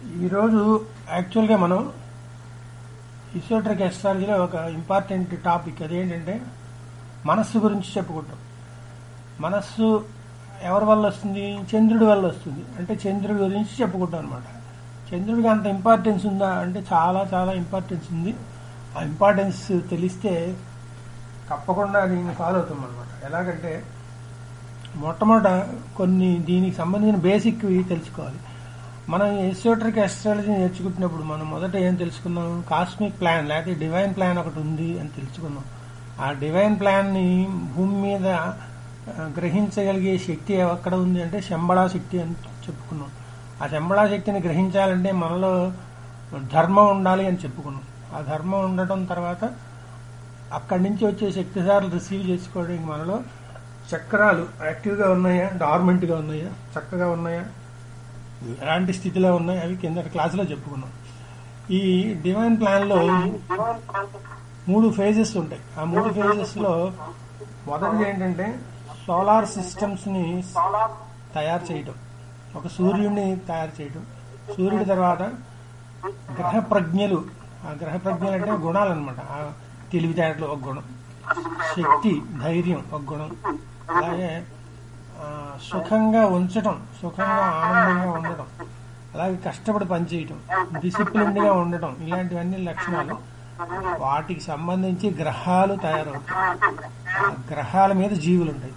ఈరోజు యాక్చువల్గా మనం ఎసోటరిక్ అస్ట్రాలజీలో ఒక ఇంపార్టెంట్ టాపిక్ అదేంటంటే మనస్సు గురించి చెప్పుకుంటాం. మనస్సు ఎవరి వల్ల వస్తుంది? చంద్రుడి వల్ల వస్తుంది. అంటే చంద్రుడి గురించి చెప్పుకుంటాం అనమాట. చంద్రుడికి అంత ఇంపార్టెన్స్ ఉందా అంటే చాలా చాలా ఇంపార్టెన్స్ ఉంది. ఆ ఇంపార్టెన్స్ తెలిస్తే తప్పకుండా దీన్ని ఫాలో అవుతాం అనమాట. ఎలాగంటే మొట్టమొదట కొన్ని దీనికి సంబంధించిన బేసిక్ తెలుసుకోవాలి. మనం ఎసోటరిక్ అస్ట్రాలజీ నేర్చుకుంటున్నప్పుడు మనం మొదట ఏం తెలుసుకున్నాం? కాస్మిక్ ప్లాన్ లేకపోతే డివైన్ ప్లాన్ ఒకటి ఉంది అని తెలుసుకున్నాం. ఆ డివైన్ ప్లాన్ ని భూమి మీద గ్రహించగలిగే శక్తి ఎక్కడ ఉంది అంటే శంబళా శక్తి అని చెప్పుకున్నాం. ఆ శంబళా శక్తిని గ్రహించాలంటే మనలో ధర్మం ఉండాలి అని చెప్పుకున్నాం. ఆ ధర్మం ఉండటం తర్వాత అక్కడి నుంచి వచ్చే శక్తిసార్లు రిసీవ్ చేసుకోవడానికి మనలో చక్రాలు యాక్టివ్గా ఉన్నాయా, డార్మెంట్గా ఉన్నాయా, చక్కగా ఉన్నాయా, ఎలాంటి స్థితిలో ఉన్నాయి అవి కిందటి క్లాసులో చెప్పుకున్నాం. ఈ డివైన్ ప్లాన్ లో 3 ఫేజెస్ ఉంటాయి. ఆ 3 ఫేజెస్ లో మొదటిది ఏంటంటే సోలార్ సిస్టమ్స్ ని తయారు చేయటం, ఒక సూర్యుడిని తయారు చేయటం. సూర్యుడి తర్వాత గ్రహ ప్రజ్ఞలు. ఆ గ్రహ ప్రజ్ఞలు అంటే గుణాలు అనమాట. ఆ తెలివితేటలు ఒక గుణం, శక్తి ధైర్యం ఒక గుణం, అలాగే సుఖంగా ఉంచటం, సుఖంగా ఆనందంగా ఉండటం, అలాగే కష్టపడి పనిచేయటం, డిసిప్లిన్డ్ గా ఉండటం, ఇలాంటివన్నీ లక్షణాలు. వాటికి సంబంధించి గ్రహాలు తయారవుతాయి. ఆ గ్రహాల మీద జీవులు ఉంటాయి.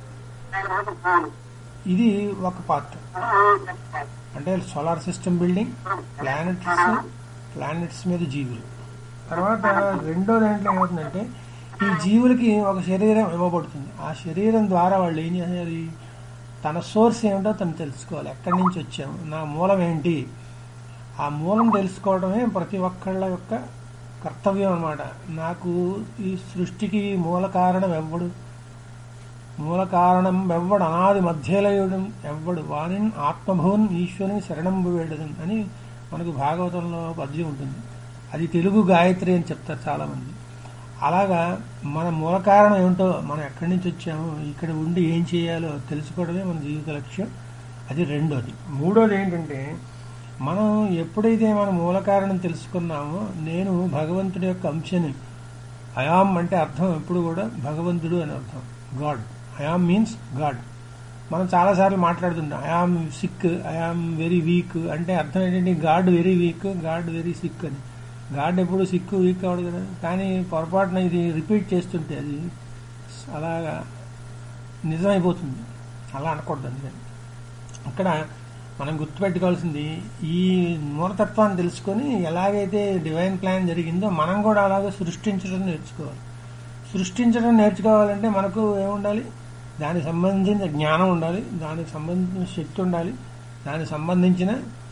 ఇది ఒక పార్ట్. అంటే సోలార్ సిస్టమ్ బిల్డింగ్, ప్లానెట్స్ మీద జీవులు. తర్వాత రెండో దాంట్లో ఏమవుతుందంటే ఈ జీవులకి ఒక శరీరం ఇవ్వబడుతుంది. ఆ శరీరం ద్వారా వాళ్ళు ఏం చేయాలి? తన సోర్స్ ఏమిటో తను తెలుసుకోవాలి. ఎక్కడి నుంచి వచ్చాము, నా మూలం ఏంటి, ఆ మూలం తెలుసుకోవడమే ప్రతి ఒక్కళ్ళ యొక్క కర్తవ్యం అన్నమాట. నాకు ఈ సృష్టికి మూల కారణం ఎవ్వడు, మూల కారణం ఎవ్వడు, అనాది మధ్యలయుడు ఎవ్వడు, వాణిని ఆత్మభూన్ ఈశ్వరుని శరణంబు వేడదన్ అని మనకు భాగవతంలో పద్యం ఉంటుంది. అది తెలుగు గాయత్రి అని చెప్తారు చాలా మంది. అలాగా మన మూల కారణం ఏమిటో, మనం ఎక్కడి నుంచి వచ్చామో, ఇక్కడ ఉండి ఏం చేయాలో తెలుసుకోవడమే మన జీవిత లక్ష్యం. అది రెండోది. మూడోది ఏంటంటే మనం ఎప్పుడైతే మన మూల కారణం తెలుసుకున్నామో, నేను భగవంతుడి యొక్క అంశని, అయామ్ అంటే అర్థం ఎప్పుడు కూడా భగవంతుడు అని అర్థం, గాడ్. I'm means God. మనం చాలాసార్లు మాట్లాడుతుంటాం I am sick, I am very weak అంటే అర్థం ఏంటంటే God very weak, God very sick అని. గాడ్ ఎప్పుడు సిక్ వీక్ అవడు కదా. కానీ పొరపాటున ఇది రిపీట్ చేస్తుంటే అది అలాగా నిజమైపోతుంది. అలా అనకూడదు. అందుకని అక్కడ మనం గుర్తుపెట్టుకోవాల్సింది ఈ మూలతత్వాన్ని తెలుసుకొని ఎలాగైతే డివైన్ ప్లాన్ జరిగిందో మనం కూడా అలాగే సృష్టించడం నేర్చుకోవాలి. సృష్టించడం నేర్చుకోవాలంటే మనకు ఏముండాలి? దానికి సంబంధించిన జ్ఞానం ఉండాలి, దానికి సంబంధించిన శక్తి ఉండాలి, దానికి సంబంధించిన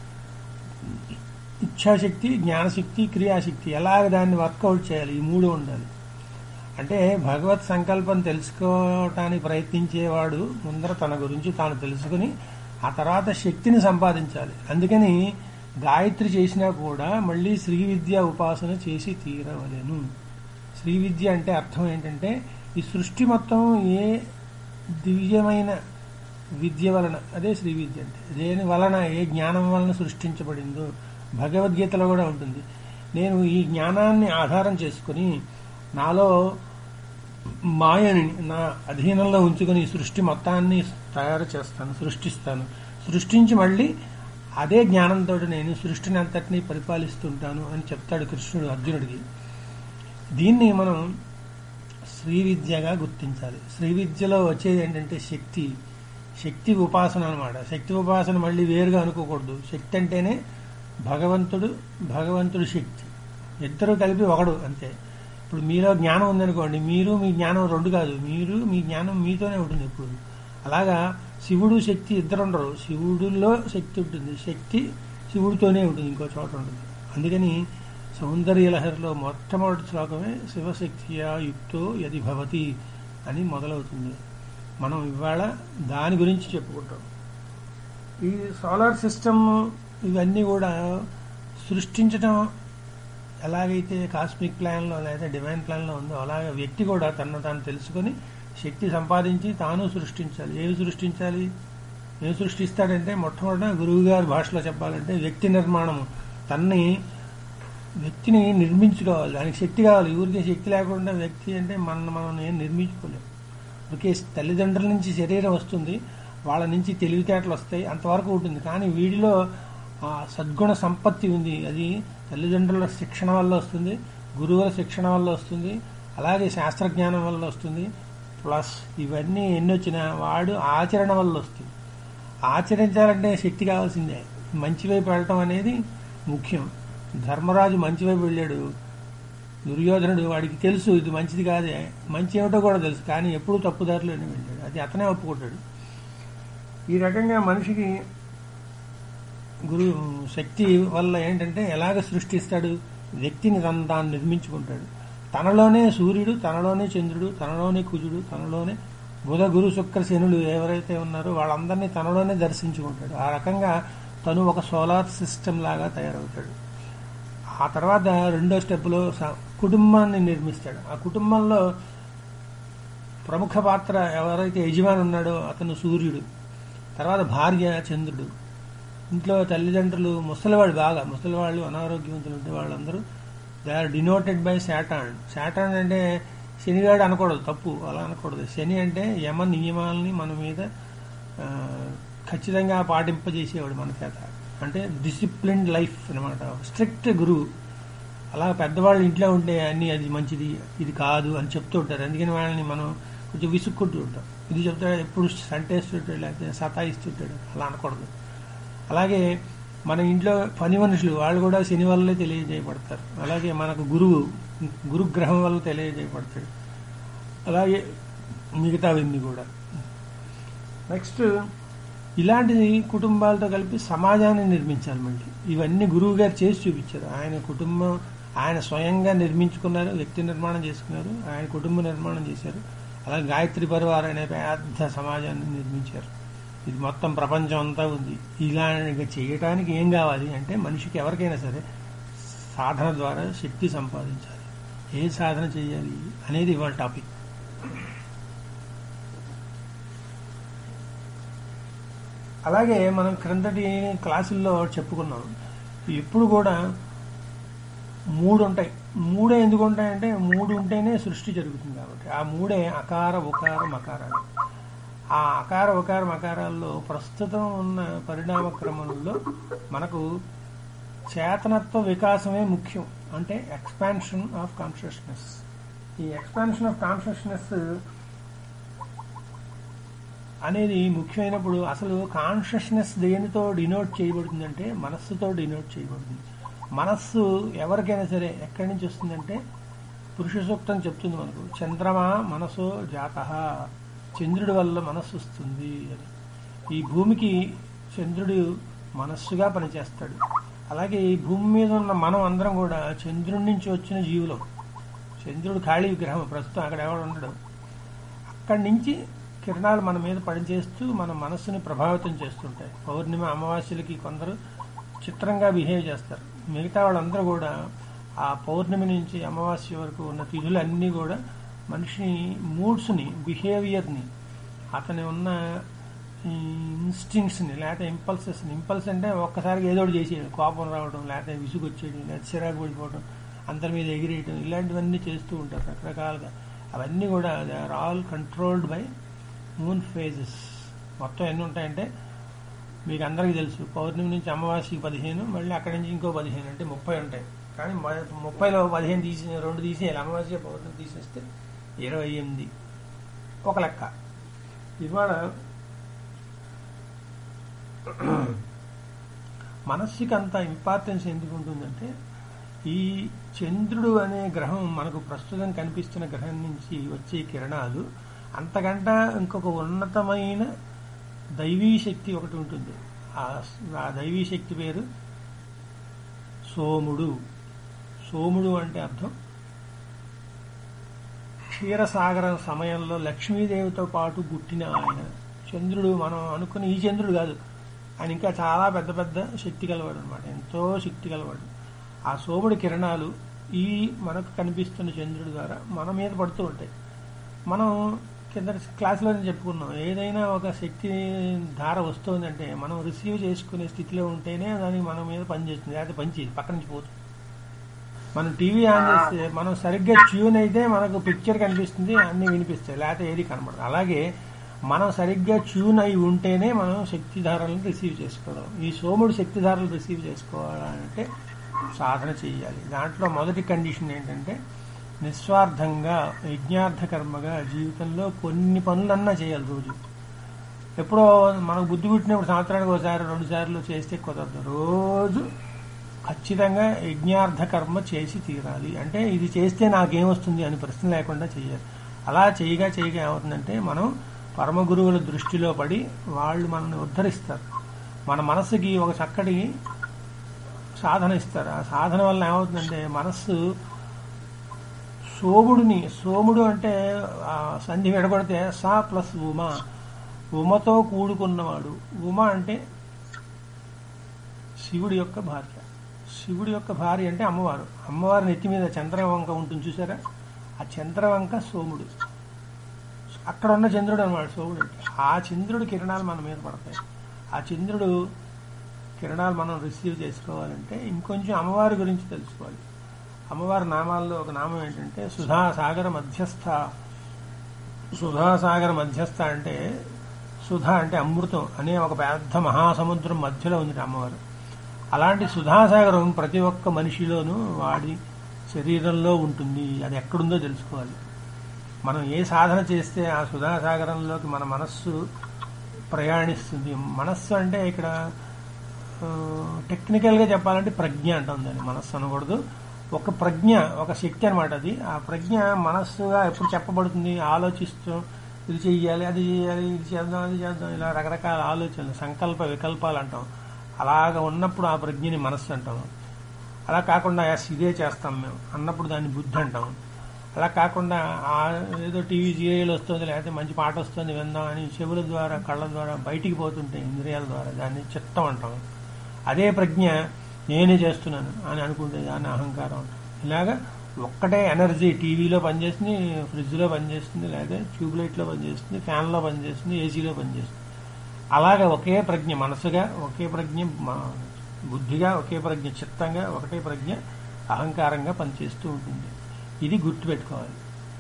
ఇచ్ఛాశక్తి, జ్ఞానశక్తి, క్రియాశక్తి, ఎలాగ దాన్ని వర్కౌట్ చేయాలి, ఈ 3 ఉండాలి. అంటే భగవత్ సంకల్పం తెలుసుకోవటానికి ప్రయత్నించేవాడు ముందర తన గురించి తాను తెలుసుకుని ఆ తర్వాత శక్తిని సంపాదించాలి. అందుకని గాయత్రి చేసినా కూడా మళ్ళీ శ్రీ విద్య ఉపాసన చేసి తీరవలెను. శ్రీ విద్య అంటే అర్థం ఏంటంటే ఈ సృష్టి మొత్తం ఏ దివ్యమైన విద్య వలన, అదే శ్రీ విద్య అంటే దేని వలన, ఏ జ్ఞానం వలన సృష్టించబడిందో భగవద్గీతలో కూడా ఉంటుంది. నేను ఈ జ్ఞానాన్ని ఆధారం చేసుకుని నాలో మాయని నా అధీనంలో ఉంచుకుని ఈ సృష్టి మొత్తాన్ని తయారు చేస్తాను, సృష్టిస్తాను. సృష్టించి మళ్ళీ అదే జ్ఞానంతో నేను సృష్టిని అంతటినీ పరిపాలిస్తుంటాను అని చెప్తాడు కృష్ణుడు అర్జునుడికి. దీన్ని మనం శ్రీ విద్యగా గుర్తించాలి. శ్రీ విద్యలో వచ్చేది ఏంటంటే శక్తి ఉపాసన అనమాట. శక్తి ఉపాసన మళ్ళీ వేరుగా అనుకోకూడదు. శక్తి అంటేనే భగవంతుడు శక్తి, ఇద్దరు కలిపి ఒకడు అంతే. ఇప్పుడు మీలో జ్ఞానం ఉందనుకోండి, మీరు మీ జ్ఞానం 2 కాదు, మీరు మీ జ్ఞానం మీతోనే ఉంటుంది ఎప్పుడు. అలాగా శివుడు శక్తి ఇద్దరు ఉండరు. శివుడిలో శక్తి ఉంటుంది, శక్తి శివుడితోనే ఉంటుంది, ఇంకో చోట ఉంటుంది. అందుకని సౌందర్యలహరిలో మొట్టమొదటి శ్లోకమే శివశక్తియా యుక్తో యది భవతి అని మొదలవుతుంది. మనం ఇవాళ దాని గురించి చెప్పుకుంటాం. ఈ సోలార్ సిస్టమ్ ఇవన్నీ కూడా సృష్టించడం ఎలాగైతే కాస్మిక్ ప్లాన్లో లేదా డివైన్ ప్లాన్లో ఉందో అలాగే వ్యక్తి కూడా తనను తాను తెలుసుకొని శక్తి సంపాదించి తాను సృష్టించాలి. ఏమి సృష్టించాలి? ఏం సృష్టిస్తాడంటే మొట్టమొదట గురువు గారి భాషలో చెప్పాలంటే వ్యక్తి నిర్మాణము, తన్ని వ్యక్తిని నిర్మించుకోవాలి, దానికి శక్తి కావాలి. ఊరికే శక్తి లేకుండా వ్యక్తి అంటే మనం ఏం నిర్మించుకోలేము. ఊరికే తల్లిదండ్రుల నుంచి శరీరం వస్తుంది, వాళ్ళ నుంచి తెలివితేటలు వస్తాయి, అంతవరకు ఉంటుంది. కానీ వీడిలో సద్గుణ సంపత్తి ఉంది. అది తల్లిదండ్రుల శిక్షణ వల్ల వస్తుంది, గురువుల శిక్షణ వల్ల వస్తుంది, అలాగే శాస్త్రజ్ఞానం వల్ల వస్తుంది. ప్లస్ ఇవన్నీ ఎన్ని వచ్చినా వాడు ఆచరణ వల్ల వస్తుంది. ఆచరించాలంటే శక్తి కావాల్సిందే. మంచి వైపు వెళ్ళటం అనేది ముఖ్యం. ధర్మరాజు మంచి వైపు వెళ్ళాడు, దుర్యోధనుడు వాడికి తెలుసు ఇది మంచిది కాదే, మంచి ఏమిటో కూడా తెలుసు, కానీ ఎప్పుడూ తప్పుదారిలోనే వెళ్ళాడు. అది అతనే ఒప్పుకుంటాడు. ఈ రకంగా మనిషికి గురు శక్తి వల్ల ఏంటంటే ఎలాగ సృష్టిస్తాడు, వ్యక్తిని తాను నిర్మించుకుంటాడు. తనలోనే సూర్యుడు, తనలోనే చంద్రుడు, తనలోనే కుజుడు, తనలోనే బుధ గురు శుక్ర శనులు ఎవరైతే ఉన్నారో వాళ్ళందరినీ తనలోనే దర్శించుకుంటాడు. ఆ రకంగా తను ఒక సోలార్ సిస్టమ్ లాగా తయారవుతాడు. ఆ తర్వాత రెండో స్టెప్లో కుటుంబాన్ని నిర్మిస్తాడు. ఆ కుటుంబంలో ప్రముఖ పాత్ర ఎవరైతే యజమాని ఉన్నాడో అతను సూర్యుడు, తర్వాత భార్య చంద్రుడు, ఇంట్లో తల్లిదండ్రులు, ముసలివాళ్ళు అనారోగ్యవంతులు ఉంటే వాళ్ళందరూ they are denoted by Satan. Satan అంటే శనిగాడు అనకూడదు, తప్పు, అలా అనకూడదు. శని అంటే యమ నియమాలని మన మీద ఖచ్చితంగా పాటింపజేసేవాడు మన చేత. అంటే డిసిప్లిన్డ్ లైఫ్ అనమాట, స్ట్రిక్ట్ గురువు. అలా పెద్దవాళ్ళు ఇంట్లో ఉంటే అన్ని అది మంచిది ఇది కాదు అని చెప్తూ ఉంటారు. అందుకని వాళ్ళని మనం కొంచెం విసుక్కుంటూ ఉంటాం. ఇది చెప్తాడు, ఎప్పుడు సంటేస్తుంటాడు, లేకపోతే సతాయిస్తుంటాడు, అలా అనకూడదు. అలాగే మన ఇంట్లో పని మనుషులు వాళ్ళు కూడా శని వల్లే తెలియజేయబడతారు. అలాగే మనకు గురుగ్రహం వల్ల తెలియజేయబడతాడు. అలాగే మిగతావన్నీ కూడా. నెక్స్ట్ ఇలాంటి కుటుంబాలతో కలిపి సమాజాన్ని నిర్మించాలి. మళ్ళీ ఇవన్నీ గురువు గారు చేసి చూపించారు. ఆయన కుటుంబం ఆయన స్వయంగా నిర్మించుకున్నారు, వ్యక్తి నిర్మాణం చేసుకున్నారు, ఆయన కుటుంబ నిర్మాణం చేశారు. అలాగే గాయత్రి పరివారం అనే పెద్ద సమాజాన్ని నిర్మించారు. ఇది మొత్తం ప్రపంచం అంతా ఉంది. ఇలాంటిగా చేయటానికి ఏం కావాలి అంటే మనిషికి ఎవరికైనా సరే సాధన ద్వారా శక్తి సంపాదించాలి. ఏ సాధన చేయాలి అనేది ఇవాళ టాపిక్. అలాగే మనం క్రిందటి క్లాసుల్లో చెప్పుకున్నాం, ఎప్పుడు కూడా 3 ఉంటాయి. 3 ఎందుకు ఉంటాయంటే 3 ఉంటేనే సృష్టి జరుగుతుంది కాబట్టి. ఆ 3 అకార ఉకార మకారాలు. ఆ అకార ఉకార మకారాల్లో ప్రస్తుతం ఉన్న పరిణామ క్రమంలో మనకు చేతనత్వ వికాసమే ముఖ్యం. అంటే ఎక్స్పాన్షన్ ఆఫ్ కాన్షియస్నెస్. ఈ ఎక్స్పాన్షన్ ఆఫ్ కాన్షియస్నెస్ అనేది ముఖ్యమైనప్పుడు అసలు కాన్షియస్నెస్ దేనితో డినోట్ చేయబడుతుందంటే మనస్సుతో డినోట్ చేయబడుతుంది. మనస్సు ఎవరికైనా సరే ఎక్కడి నుంచి వస్తుందంటే పురుష సూక్తం చెప్తుంది మనకు, చంద్రమా మనసో జాతః, చంద్రుడి వల్ల మనస్సు వస్తుంది అని. ఈ భూమికి చంద్రుడు మనస్సుగా పనిచేస్తాడు. అలాగే ఈ భూమి మీద ఉన్న మనం అందరం కూడా చంద్రుడి నుంచి వచ్చిన జీవులం. చంద్రుడు ఖాళీ విగ్రహం, ప్రస్తుతం అక్కడ ఎవడు ఉండడు. అక్కడి నుంచి కిరణాలు మన మీద పనిచేస్తూ మన మనస్సుని ప్రభావితం చేస్తుంటాయి. పౌర్ణిమ అమావాస్యలకి కొందరు చిత్రంగా బిహేవ్ చేస్తారు. మిగతా వాళ్ళందరూ కూడా ఆ పౌర్ణమి నుంచి అమావాస్య వరకు ఉన్న తిథులన్నీ కూడా మనిషి మూడ్స్ని, బిహేవియర్ని, అతని ఉన్న ఇన్స్టింక్ట్స్ని లేకపోతే ఇంపల్సెస్ని, ఇంపల్స్ అంటే ఒక్కసారిగా ఏదో ఒకటి చేసేయడం, కోపం రావడం, లేకపోతే విసుగు వచ్చేయడం, లేకపోతే చిరాకు పడిపోవడం, అందరి మీద ఎగిరేయడం, ఇలాంటివన్నీ చేస్తూ ఉంటారు రకరకాలుగా. అవన్నీ కూడా they are all controlled by moon phases. మొత్తం ఎన్ని ఉంటాయంటే మీకు అందరికీ తెలుసు, పౌర్ణమి నుంచి అమావాస్యకి 15, మళ్ళీ అక్కడి నుంచి ఇంకో 15 అంటే 30 ఉంటాయి. కానీ 30లో 15 తీసి 2 తీసేయాలి. అమావాస్య పౌర్ణమి తీసేస్తే 28 ఒక లెక్క. ఇవాళ మనస్సుకి అంత ఇంపార్టెన్స్ ఎందుకు ఉంటుందంటే ఈ చంద్రుడు అనే గ్రహం మనకు ప్రస్తుతం కనిపిస్తున్న గ్రహం నుంచి వచ్చే కిరణాలు అంతకంట ఇంకొక ఉన్నతమైన దైవీ శక్తి ఒకటి ఉంటుంది. ఆ దైవీ శక్తి పేరు సోముడు. సోముడు అంటే అర్థం క్షీరసాగర సమయంలో లక్ష్మీదేవితో పాటు పుట్టిన ఆయన. చంద్రుడు మనం అనుకున్న ఈ చంద్రుడు కాదు, ఆయన ఇంకా చాలా పెద్ద పెద్ద శక్తి కలవాడు అనమాట, ఎంతో శక్తి కలవాడు. ఆ సోముడి కిరణాలు ఈ మనకు కనిపిస్తున్న చంద్రుడి ద్వారా మన మీద పడుతూ ఉంటాయి. మనం కింద క్లాసులోనే చెప్పుకున్నాం, ఏదైనా ఒక శక్తి ధార వస్తుందంటే మనం రిసీవ్ చేసుకునే స్థితిలో ఉంటేనే దానికి మన మీద పనిచేస్తుంది, లేకపోతే పనిచేయదు, పక్క నుంచి పోతుంది. మనం టీవీ ఆన్ చేస్తే మనం సరిగ్గా ట్యూన్ అయితే మనకు పిక్చర్ కనిపిస్తుంది, అన్ని వినిపిస్తాయి, లేకపోతే ఏది కనబడదు. అలాగే మనం సరిగ్గా ట్యూన్ అయి ఉంటేనే మనం శక్తిధారలను రిసీవ్ చేసుకోవడం. ఈ సోముడు శక్తిధారలు రిసీవ్ చేసుకోవాలంటే సాధన చేయాలి. దాంట్లో మొదటి కండిషన్ ఏంటంటే నిస్వార్థంగా యజ్ఞార్థ కర్మగా జీవితంలో కొన్ని పనులన్నా చేయాలి రోజు. ఎప్పుడో మనకు బుద్ధి పుట్టినప్పుడు సంవత్సరానికి ఒకసారి 2 సార్లు చేస్తే కుదరదు. రోజు ఖచ్చితంగా యజ్ఞార్థ కర్మ చేసి తీరాలి. అంటే ఇది చేస్తే నాకేమొస్తుంది అని ప్రశ్న లేకుండా చేయాలి. అలా చేయగా ఏమవుతుందంటే మనం పరమ గురువుల దృష్టిలో పడి వాళ్ళు మనల్ని ఉద్ధరిస్తారు. మన మనస్సుకి ఒక చక్కటి సాధన ఇస్తారు. ఆ సాధన వల్ల ఏమవుతుందంటే మనస్సు సోముడు అంటే సంధి విడగొడితే సా ప్లస్ ఉమా, ఉమతో కూడుకున్నవాడు. ఉమ అంటే శివుడి యొక్క భార్య. శివుడి యొక్క భార్య అంటే అమ్మవారు. అమ్మవారి నెత్తి మీద చంద్రవంక ఉంటుంది చూసారా, ఆ చంద్రవంక సోముడు. అక్కడ ఉన్న చంద్రుడు అన్నమాట సోముడు అంటే. ఆ చంద్రుడి కిరణాలు మన మీద పడతాయి. ఆ చంద్రుడు కిరణాలు మనం రిసీవ్ చేసుకోవాలంటే ఇంకొంచెం అమ్మవారి గురించి తెలుసుకోవాలి. అమ్మవారి నామాల్లో ఒక నామం ఏంటంటే సుధాసాగర మధ్యస్థ. సుధాసాగర మధ్యస్థ అంటే సుధ అంటే అమృతం అనే ఒక పెద్ద మహాసముద్రం మధ్యలో ఉంది అమ్మవారు. అలాంటి సుధాసాగరం ప్రతి ఒక్క మనిషిలోనూ వాడి శరీరంలో ఉంటుంది. అది ఎక్కడుందో తెలుసుకోవాలి. మనం ఏ సాధన చేస్తే ఆ సుధాసాగరంలోకి మన మనస్సు ప్రయాణిస్తుంది. మనస్సు అంటే ఇక్కడ టెక్నికల్గా చెప్పాలంటే ప్రజ్ఞ అంటాం దాన్ని, మనస్సు అనకూడదు. ఒక ప్రజ్ఞ, ఒక శక్తి అనమాట అది. ఆ ప్రజ్ఞ మనస్సుగా ఎప్పుడు చెప్పబడుతుంది, ఆలోచిస్తూ ఇది చెయ్యాలి, అది చేయాలి, ఇది చేద్దాం, అది చేద్దాం, ఇలా రకరకాల ఆలోచనలు, సంకల్ప వికల్పాలు అంటాం. అలాగ ఉన్నప్పుడు ఆ ప్రజ్ఞని మనస్సు అంటాం. అలా కాకుండా ఇదే చేస్తాం మేము అన్నప్పుడు దాన్ని బుద్ధి అంటాం. అలా కాకుండా ఏదో టీవీ సీరియల్ వస్తుంది, లేకపోతే మంచి పాట వస్తుంది విందాం అని చెవుల ద్వారా కళ్ళ ద్వారా బయటికి పోతుంటే ఇంద్రియాల ద్వారా దాన్ని చిత్తం అంటాం. అదే ప్రజ్ఞ నేనే చేస్తున్నాను అని అనుకుంటే దాన్ని అహంకారం అంటాం. ఇలాగా ఒక్కటే ఎనర్జీ టీవీలో పనిచేస్తుంది, ఫ్రిడ్జ్లో పనిచేస్తుంది, లేదా ట్యూబ్లైట్లో పనిచేస్తుంది, ఫ్యాన్లో పనిచేస్తుంది, ఏసీలో పనిచేస్తుంది. అలాగే ఒకే ప్రజ్ఞ మనసుగా, ఒకే ప్రజ్ఞ బుద్ధిగా, ఒకే ప్రజ్ఞ చిత్తంగా, ఒకటే ప్రజ్ఞ అహంకారంగా పనిచేస్తూ ఉంటుంది. ఇది గుర్తుపెట్టుకోవాలి.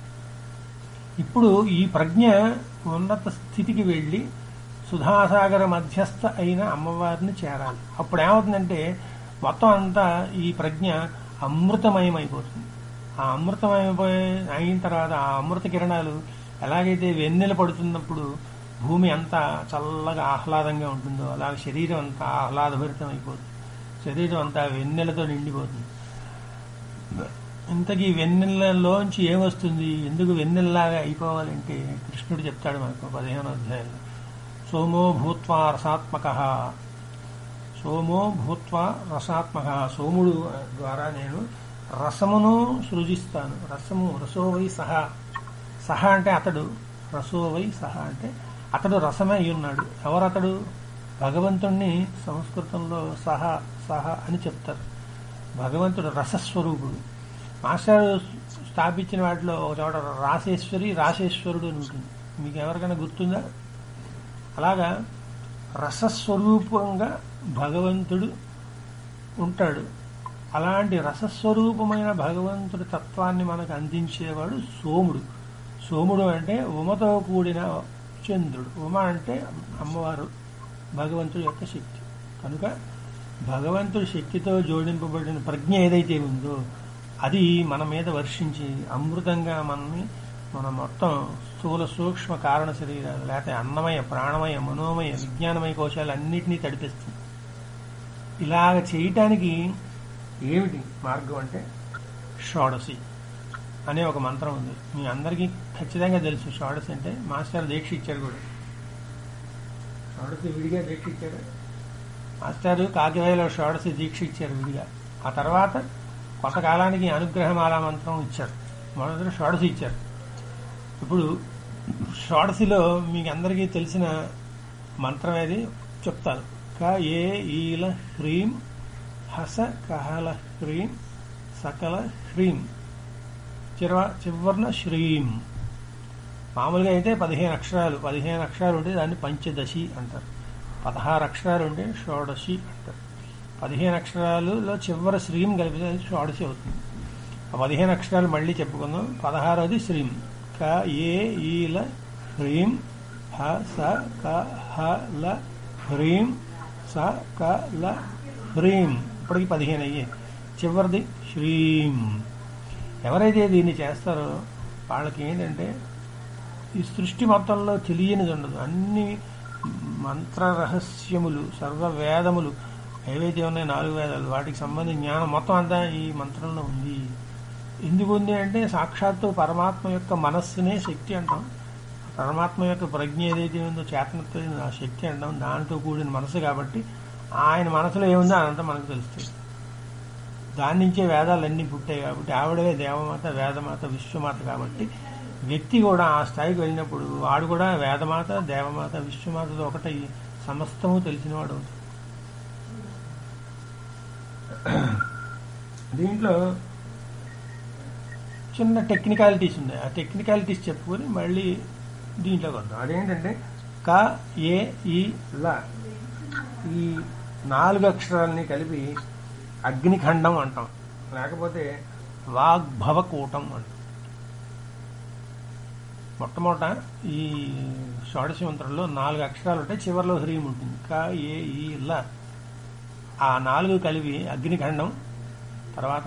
ఇప్పుడు ఈ ప్రజ్ఞ ఉన్నత స్థితికి వెళ్ళి సుధాసాగర మధ్యస్థ అయిన అమ్మవారిని చేరాలి. అప్పుడు ఏమవుతుందంటే మొత్తం అంతా ఈ ప్రజ్ఞ అమృతమయమైపోతుంది. ఆ అయిన తర్వాత ఆ అమృత కిరణాలు ఎలాగైతే వెన్నెల పడుతున్నప్పుడు భూమి అంతా చల్లగా ఆహ్లాదంగా ఉంటుందో అలాగే శరీరం అంతా ఆహ్లాదభరితం అయిపోతుంది. శరీరం అంతా వెన్నెలతో నిండిపోతుంది. ఇంతకీ వెన్నెలలోంచి ఏమొస్తుంది, ఎందుకు వెన్నెల్లాగా అయిపోవాలంటే కృష్ణుడు చెప్తాడు మనకు 15వ అధ్యాయంలో. సోమో భూత్వా రసాత్మక, సోమో భూత్వా రసాత్మక. సోముడు ద్వారా నేను రసమును సృజిస్తాను. రసము రసోవై సహా. సహా అంటే అతడు, రసోవై సహా అంటే అతడు రసమే అయి ఉన్నాడు. ఎవరతడు? భగవంతుణ్ణి సంస్కృతంలో సహా అని చెప్తారు. భగవంతుడు రసస్వరూపుడు. మాస్టర్ స్థాపించిన వాటిలో ఒక చోట రాసేశ్వరుడు అని ఉంటుంది. మీకు ఎవరికైనా గుర్తుందా? అలాగా రసస్వరూపంగా భగవంతుడు ఉంటాడు. అలాంటి రసస్వరూపమైన భగవంతుడి తత్వాన్ని మనకు అందించేవాడు సోముడు. సోముడు అంటే ఉమతో కూడిన చంద్రుడు. ఉమ అంటే అమ్మవారు, భగవంతుడి యొక్క శక్తి. కనుక భగవంతుడి శక్తితో జోడింపబడిన ప్రజ్ఞ ఏదైతే ఉందో అది మన మీద వర్షించి అమృతంగా మన మొత్తం స్థూల సూక్ష్మ కారణ శరీరాలు, లేకపోతే అన్నమయ, ప్రాణమయ, మనోమయ, విజ్ఞానమయ కోశాలు అన్నిటినీ తడిపిస్తుంది. ఇలాగ చేయటానికి ఏమిటి మార్గం అంటే షోడశి అనే ఒక మంత్రం ఉంది. మీ అందరికీ ఖచ్చితంగా తెలుసు షోడశి అంటే. మాస్టర్ దీక్ష ఇచ్చారు కూడా. షోడశి విడిగా దీక్ష ఇచ్చారు మాస్టారు. కాకివాయలో షోడశి దీక్ష ఇచ్చారు విడిగా. ఆ తర్వాత కొంతకాలానికి అనుగ్రహమాల మంత్రం ఇచ్చారు. మొదటి షోడశి ఇచ్చారు. ఇప్పుడు షోడశిలో మీకు అందరికీ తెలిసిన మంత్రం ఏది చెప్తాను. క ఏ ఈల హ్రీం హస కహల హ్రీం సకల హ్రీం చివర్ణ శ్రీం. మామూలుగా అయితే 15 అక్షరాలు ఉంటే దాన్ని పంచదశి అంటారు. 16 అక్షరాలు ఉంటే షోడశి అంటారు. 15 అక్షరాలలో చివరి శ్రీం కలిపితే అది షోడశి అవుతుంది. ఆ 15 అక్షరాలు మళ్ళీ చెప్పుకుందాం. 16వది శ్రీం. క ఏ ఈల హ్రీం హ స క హ ల హ్రీం స క ల హ్రీం. ఇప్పటికి 15 అయ్యాయి. చివరిది శ్రీం. ఎవరైతే దీన్ని చేస్తారో వాళ్ళకి ఏంటంటే ఈ సృష్టి మొత్తంలో తెలియనిది ఉండదు. అన్ని మంత్ర రహస్యములు, సర్వ వేదములు ఏవైతే ఉన్నాయో 4 వేదాలు, వాటికి సంబంధించిన జ్ఞానం మొత్తం అంతా ఈ మంత్రంలో ఉంది. ఎందుకు ఉంది అంటే సాక్షాత్తు పరమాత్మ యొక్క మనస్సునే శక్తి అంటాం. పరమాత్మ యొక్క ప్రజ్ఞ ఏదైతే ఉందో, చేతనత్వం, ఆ శక్తి అంటాం. దాంతో కూడిన మనసు కాబట్టి ఆయన మనసులో ఏముందో అదంతా మనకు తెలుస్తుంది. దాని నుంచే వేదాలన్నీ పుట్టాయి కాబట్టి ఆవిడే దేవమాత, వేదమాత, విశ్వమాత. కాబట్టి వ్యక్తి కూడా ఆ స్థాయికి వెళ్ళినప్పుడు వాడు కూడా వేదమాత, దేవమాత, విశ్వమాతతో ఒకటి సమస్తము తెలిసినవాడు అవుతాడు. దీంట్లో చిన్న టెక్నికాలిటీస్ ఉన్నాయి. ఆ టెక్నికాలిటీస్ చెప్పుకొని మళ్ళీ దీంట్లోకి వద్దాం. అదేంటంటే క ఏ ఈ ల ఈ 4 అక్షరాలని కలిపి అగ్నిఖండం అంటాం, లేకపోతే వాగ్భవకూటం అంటాం. మొట్టమొదట ఈ షోడశి మంత్రంలో 4 అక్షరాలు ఉంటాయి, చివరిలో హ్రీం ఉంటుంది. క ఏ ఈ ల ఆ 4 కలిపి అగ్నిఖండం, తర్వాత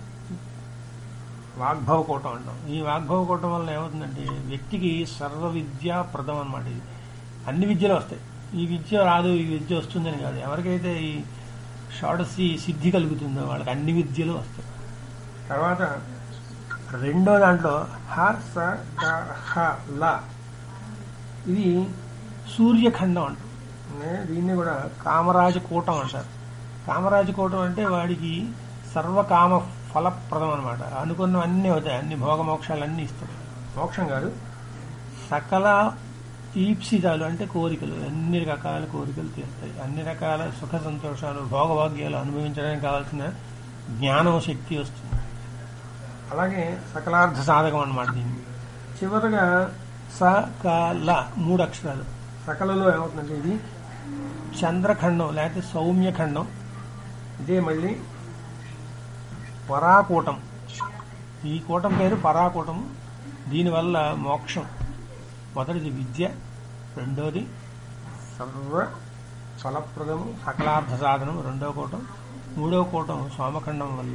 వాగ్భవకూటం అంటాం. ఈ వాగ్భవకూటం వల్ల ఏమవుతుందంటే వ్యక్తికి సర్వ విద్యా ప్రదం అన్నమాట. ఇది అన్ని విద్యలు వస్తాయి. ఈ విద్య రాదు, ఈ విద్య వస్తుందని కాదు. ఎవరికైతే ఈ షోడశి సిద్ధి కలుగుతుందో వాళ్ళకి అన్ని విద్యలు వస్తాయి. తర్వాత రెండో దాంట్లో హ స క హ ల ఇది సూర్యఖండం అంటారు. దీన్ని కూడా కామరాజకూటం అంటారు. కామరాజకూటం అంటే వాడికి సర్వకామ ఫలప్రదం అనమాట. అనుకున్న అన్నీ అవుతాయి, అన్ని భోగమోక్షాలన్నీ ఇస్తాడు. మోక్షం కాదు, సకల ఈప్సితాలు అంటే కోరికలు, అన్ని రకాల కోరికలు తీరుతాయి. అన్ని రకాల సుఖ సంతోషాలు, భోగభాగ్యాలు అనుభవించడానికి కావాల్సిన జ్ఞానం, శక్తి వస్తుంది. అలాగే సకలార్థ సాధకం అన్నమాట. దీన్ని చివరిగా స క ల 3 అక్షరాలు. సకలలో ఏమవుతుందంటే ఇది చంద్రఖండం లేకపోతే సౌమ్యఖండం. ఇదే మళ్ళీ పరాకూటం. ఈ కూటం పేరు పరాకూటం. దీనివల్ల మోక్షం. మొదటిది విద్య, రెండోది సర్వ ఫలప్రదము, సకలార్థ సాధనం రెండో కూటం. మూడో కూటం సోమఖండం వల్ల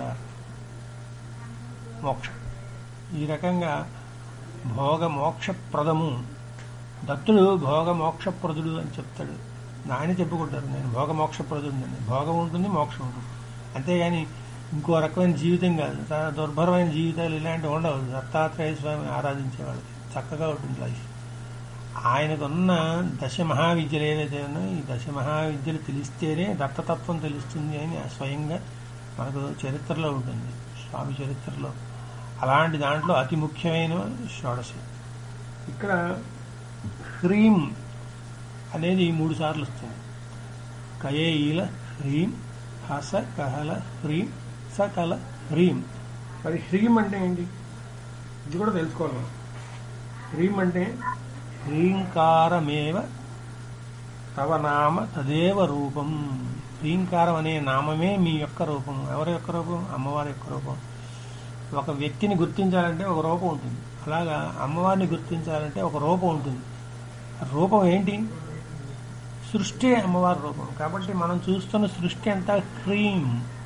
మోక్షం. ఈ రకంగా భోగమోక్షప్రదము. దత్తుడు భోగమోక్షప్రదుడు అని చెప్తాడు. ఆయన చెప్పుకుంటారు నేను భోగమోక్షప్రదుడిని. భోగం ఉంటుంది, మోక్షం ఉంటుంది. అంతేగాని ఇంకో రకమైన జీవితం కాదు. దుర్భరమైన జీవితాలు ఇలాంటివి ఉండవు. దత్తాత్రేయ స్వామి ఆరాధించే వాళ్ళకి చక్కగా ఉంటుంది లైఫ్. ఆయనకున్న 10 మహావిద్యలు ఏవైతే ఉన్నాయో ఈ 10 మహావిద్యలు తెలిస్తేనే దత్తతత్వం తెలుస్తుంది అని స్వయంగా మనకు చరిత్రలో ఉంటుంది, స్వామి చరిత్రలో. అలాంటి దాంట్లో అతి ముఖ్యమైన షోడశి. ఇక్కడ హ్రీం అనేది 3 సార్లు వస్తుంది. కయే ఈల హ్రీం, హస కహల హ్రీం, సకల హ్రీం. మరి హ్రీం అంటే ఏంటి? ఇది కూడా తెలుసుకోవాలి. హ్రీం అంటే హ్రీంకారమేవ తవ నామ తదేవ రూపం. హ్రీంకారం అనే నామమే మీ యొక్క రూపం. ఎవరి యొక్క రూపం? అమ్మవారి యొక్క రూపం. ఒక వ్యక్తిని గుర్తించాలంటే ఒక రూపం ఉంటుంది. అలాగా అమ్మవారిని గుర్తించాలంటే ఒక రూపం ఉంటుంది. రూపం ఏంటి? సృష్టి అమ్మవారి రూపం. కాబట్టి మనం చూస్తున్న సృష్టి అంతా హ్రీం.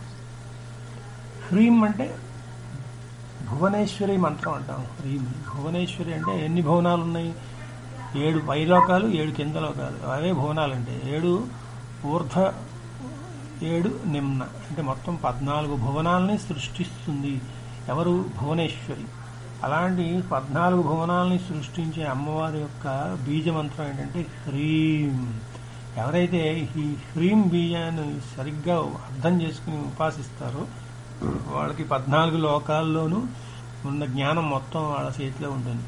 హ్రీం అంటే భువనేశ్వరి మంత్రం అంటాం. హ్రీం భువనేశ్వరి అంటే ఎన్ని భువనాలు ఉన్నాయి? 7 పైలోకాలు, 7 కింద లోకాలు. అవే భువనాలు అంటే 7 ఊర్ధ్వ, 7 నిమ్న, అంటే మొత్తం 14 భువనాలని సృష్టిస్తుంది ఎవరు? భువనేశ్వరి. అలాంటి 14 భువనాలని సృష్టించే అమ్మవారి యొక్క బీజమంత్రం ఏంటంటే హ్రీం. ఎవరైతే ఈ హ్రీం బీజాన్ని సరిగ్గా అర్థం చేసుకుని ఉపాసిస్తారో వాళ్ళకి 14 లోకాల్లోనూ ఉన్న జ్ఞానం మొత్తం వాళ్ళ చేతిలో ఉంటుంది.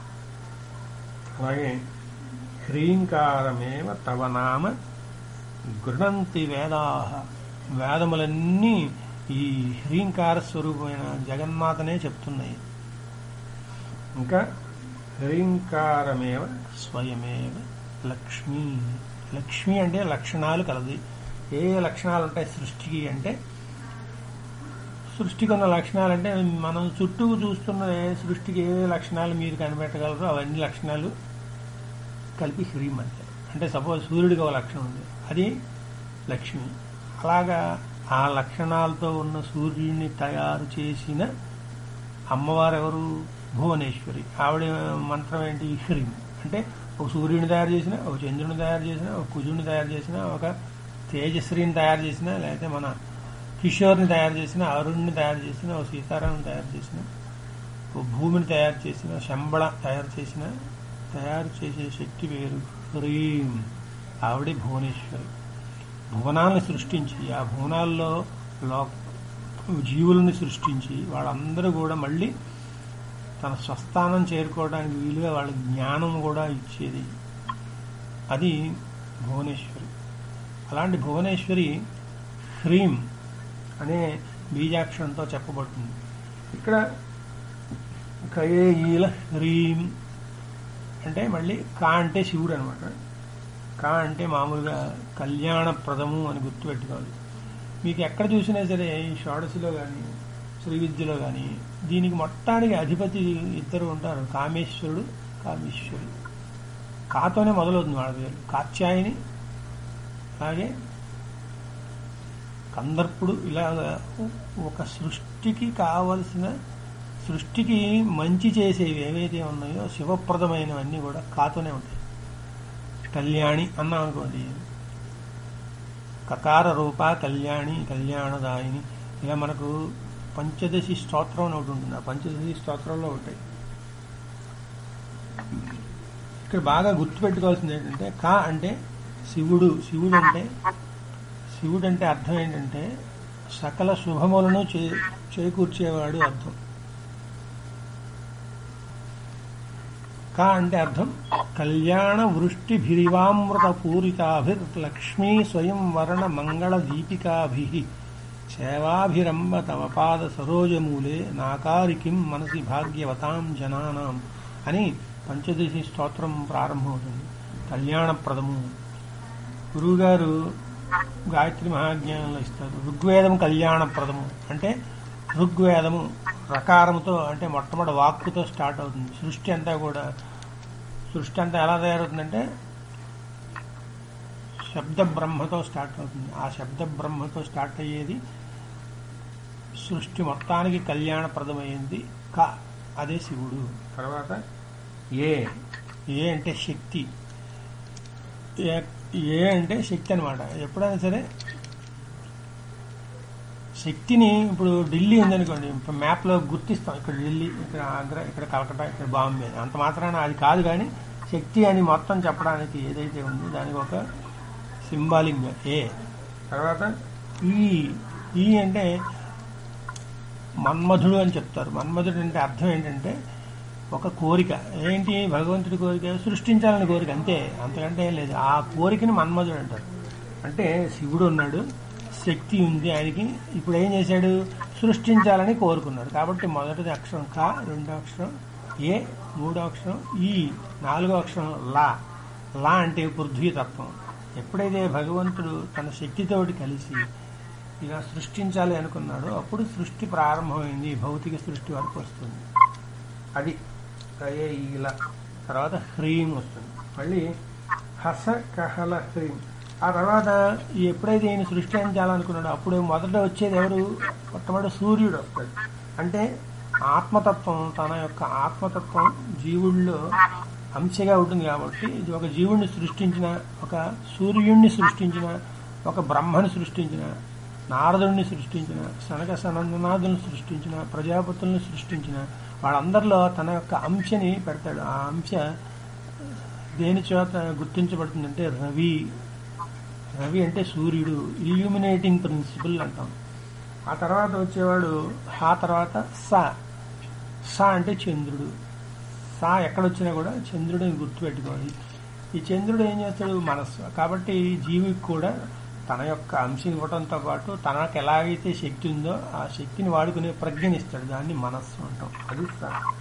అలాగే హ్రీంకారమేవ తవ నామ గృణంతి వేదాహ. వేదములన్నీ ఈ హ్రీంకార స్వరూపమైన జగన్మాతనే చెప్తున్నాయి. ఇంకా హ్రీంకారమేవ స్వయమేవ లక్ష్మి. లక్ష్మి అంటే లక్షణాలు కలది. ఏ లక్షణాలు ఉంటాయి సృష్టికి అంటే, సృష్టికి ఉన్న లక్షణాలు అంటే మనం చుట్టూ చూస్తున్న సృష్టికి ఏ లక్షణాలు మీరు కనిపెట్టగలరో అవన్నీ లక్షణాలు కలిపి హ్రీం అంటారు. అంటే సపోజ్ సూర్యుడికి ఒక లక్షణం ఉంది, అది లక్ష్మి. అలాగా ఆ లక్షణాలతో ఉన్న సూర్యుడిని తయారు చేసిన అమ్మవారు ఎవరు? భువనేశ్వరి. ఆవిడ మంత్రం ఏంటి? హ్రీం. అంటే ఒక సూర్యుడిని తయారు చేసిన, ఒక చంద్రుని తయారు చేసిన, ఒక కుజుడిని తయారు చేసిన, ఒక తేజశ్రీని తయారు చేసిన, లేకపోతే మన కిషోర్ని తయారు చేసిన, అరుణ్ని తయారు చేసిన, ఒక సీతారాముని తయారు చేసిన, ఒక భూమిని తయారు చేసిన, శంబళ తయారు చేసిన, తయారు చేసే శక్తి వేరు హ్రీం. ఆవిడే భువనేశ్వరి. భువనాలను సృష్టించి ఆ భువనాల్లో జీవులను సృష్టించి వాళ్ళందరూ కూడా మళ్ళీ తన స్వస్థానం చేరుకోవడానికి వీలుగా వాళ్ళ జ్ఞానం కూడా ఇచ్చేది అది భువనేశ్వరి. అలాంటి భువనేశ్వరి హ్రీం అనే బీజాక్షరంతో చెప్పబడుతుంది. ఇక్కడ కయే ఈల హ్రీం అంటే మళ్ళీ కా అంటే శివుడు అనమాట. కా అంటే మామూలుగా కళ్యాణప్రదము అని గుర్తుపెట్టుకోవాలి. మీకు ఎక్కడ చూసినా సరే ఈ షోడశిలో కానీ శ్రీ విద్యలో కానీ దీనికి మొత్తానికి అధిపతి ఇద్దరు ఉంటారు, కామేశ్వరుడు కామేశ్వరి. కాతోనే మొదలవుతుంది వాళ్ళ పేరు. కాత్యాయని, అలాగే కందర్పుడు. ఇలాగా ఒక సృష్టికి కావలసిన, సృష్టికి మంచి చేసేవి ఏవైతే ఉన్నాయో శివప్రదమైనవన్నీ కూడా కాతోనే ఉంటాయి. కళ్యాణి అన్నాం అనుకోండి, కకార రూప కళ్యాణి కళ్యాణదాయిని. ఇలా మనకు పంచదశి స్తోత్రం అని ఒకటి ఉంటుంది. ఆ పంచదశి స్తోత్రంలో ఉంటాయి. ఇక్కడ బాగా గుర్తుపెట్టుకోవాల్సింది ఏంటంటే కా అంటే శివుడు. శివుడు అంటే అర్థం ఏంటంటే సకల శుభములను చేకూర్చేవాడు అర్థం. కా అంటే అర్థం కళ్యాణ వృష్టిభిరివామృత పూరితాభిర్ లక్ష్మీ స్వయం వర్ణ మంగళ దీపికాభి సేవాభిరంభ తవ పాద సరోజమూలే నాకారికిం మనసి భాగ్యవతాం జనానాం అని పంచదశి స్తోత్రం ప్రారంభమవుతుంది. కళ్యాణప్రదము. గురువుగారు గాయత్రి మహాజ్ఞానంలో ఇస్తారు. ఋగ్వేదం కళ్యాణప్రదము అంటే ఋగ్వేదము రకారముతో అంటే మొట్టమొదటి వాక్కుతో స్టార్ట్ అవుతుంది. సృష్టి అంతా ఎలా తయారవుతుందంటే శబ్ద బ్రహ్మతో స్టార్ట్ అవుతుంది. ఆ శబ్ద బ్రహ్మతో స్టార్ట్ అయ్యేది సృష్టి మొత్తానికి కళ్యాణప్రదమైంది క, అదే శివుడు. తర్వాత ఏ అంటే శక్తి. ఏ అంటే శక్తి అనమాట. ఎప్పుడైనా సరే శక్తిని ఇప్పుడు ఢిల్లీ ఉందనుకోండి, ఇప్పుడు మ్యాప్లో గుర్తిస్తాం. ఇక్కడ ఢిల్లీ, ఇక్కడ ఆగ్రా, ఇక్కడ కలకటా, ఇక్కడ బాంబే. అంత మాత్రాన అది కాదు. కానీ శక్తి అని మొత్తం చెప్పడానికి ఏదైతే ఉందో దానికి ఒక సింబాలిక్ ఏ. తర్వాత ఈ అంటే మన్మధుడు అని చెప్తారు. మన్మధుడు అంటే అర్థం ఏంటంటే ఒక కోరిక. ఏంటి? భగవంతుడి కోరిక, సృష్టించాలని కోరిక, అంతే, అంతకంటే ఏం లేదు. ఆ కోరికని మన్మధుడు అంటారు. అంటే శివుడు ఉన్నాడు, శక్తి ఉంది ఆయనకి. ఇప్పుడు ఏం చేశాడు? సృష్టించాలని కోరుకున్నాడు. కాబట్టి మొదటిది అక్షరం కా, రెండో అక్షరం ఏ, మూడో అక్షరం ఈ, నాలుగో అక్షరం లా. లా అంటే పృథ్వీతత్వం. ఎప్పుడైతే భగవంతుడు తన శక్తితోటి కలిసి ఇలా సృష్టించాలి అనుకున్నాడో అప్పుడు సృష్టి ప్రారంభమైంది. భౌతిక సృష్టి వరకు వస్తుంది. అది కయే ఈల. తర్వాత హ్రీం వస్తుంది. మళ్ళీ హస కహల హ్రీం. ఆ తర్వాత ఎప్పుడైతే ఈయన సృష్టించాలనుకున్నాడో అప్పుడు మొదట వచ్చేది ఎవరు? మొట్టమొదటి సూర్యుడు వస్తాడు. అంటే ఆత్మతత్వం, తన యొక్క ఆత్మతత్వం జీవుల్లో అంశగా ఉంటుంది. కాబట్టి ఇది ఒక జీవుణ్ణి సృష్టించిన, ఒక సూర్యుణ్ణి సృష్టించిన, ఒక బ్రహ్మని సృష్టించిన, నారదుడిని సృష్టించిన, సనక సనందనాథులను సృష్టించిన, ప్రజాపతులను సృష్టించిన వాళ్ళందరిలో తన యొక్క అంశని పెడతాడు. ఆ అంశ దేని చేత గుర్తించబడుతుందంటే రవి. రవి అంటే సూర్యుడు, ఇల్యూమినేటింగ్ ప్రిన్సిపల్ అంటాం. ఆ తర్వాత వచ్చేవాడు ఆ తర్వాత స అంటే చంద్రుడు. సా ఎక్కడొచ్చినా కూడా చంద్రుడిని గుర్తుపెట్టుకోవాలి. ఈ చంద్రుడు ఏం చేస్తాడు? మనస్సు. కాబట్టి జీవికి కూడా తన యొక్క అంశం ఇవ్వడంతో పాటు తనకు ఎలాగైతే శక్తి ఉందో ఆ శక్తిని వాడుకునే ప్రజ్ఞనిస్తాడు. దాన్ని మనస్సు అంటాం. అది సా.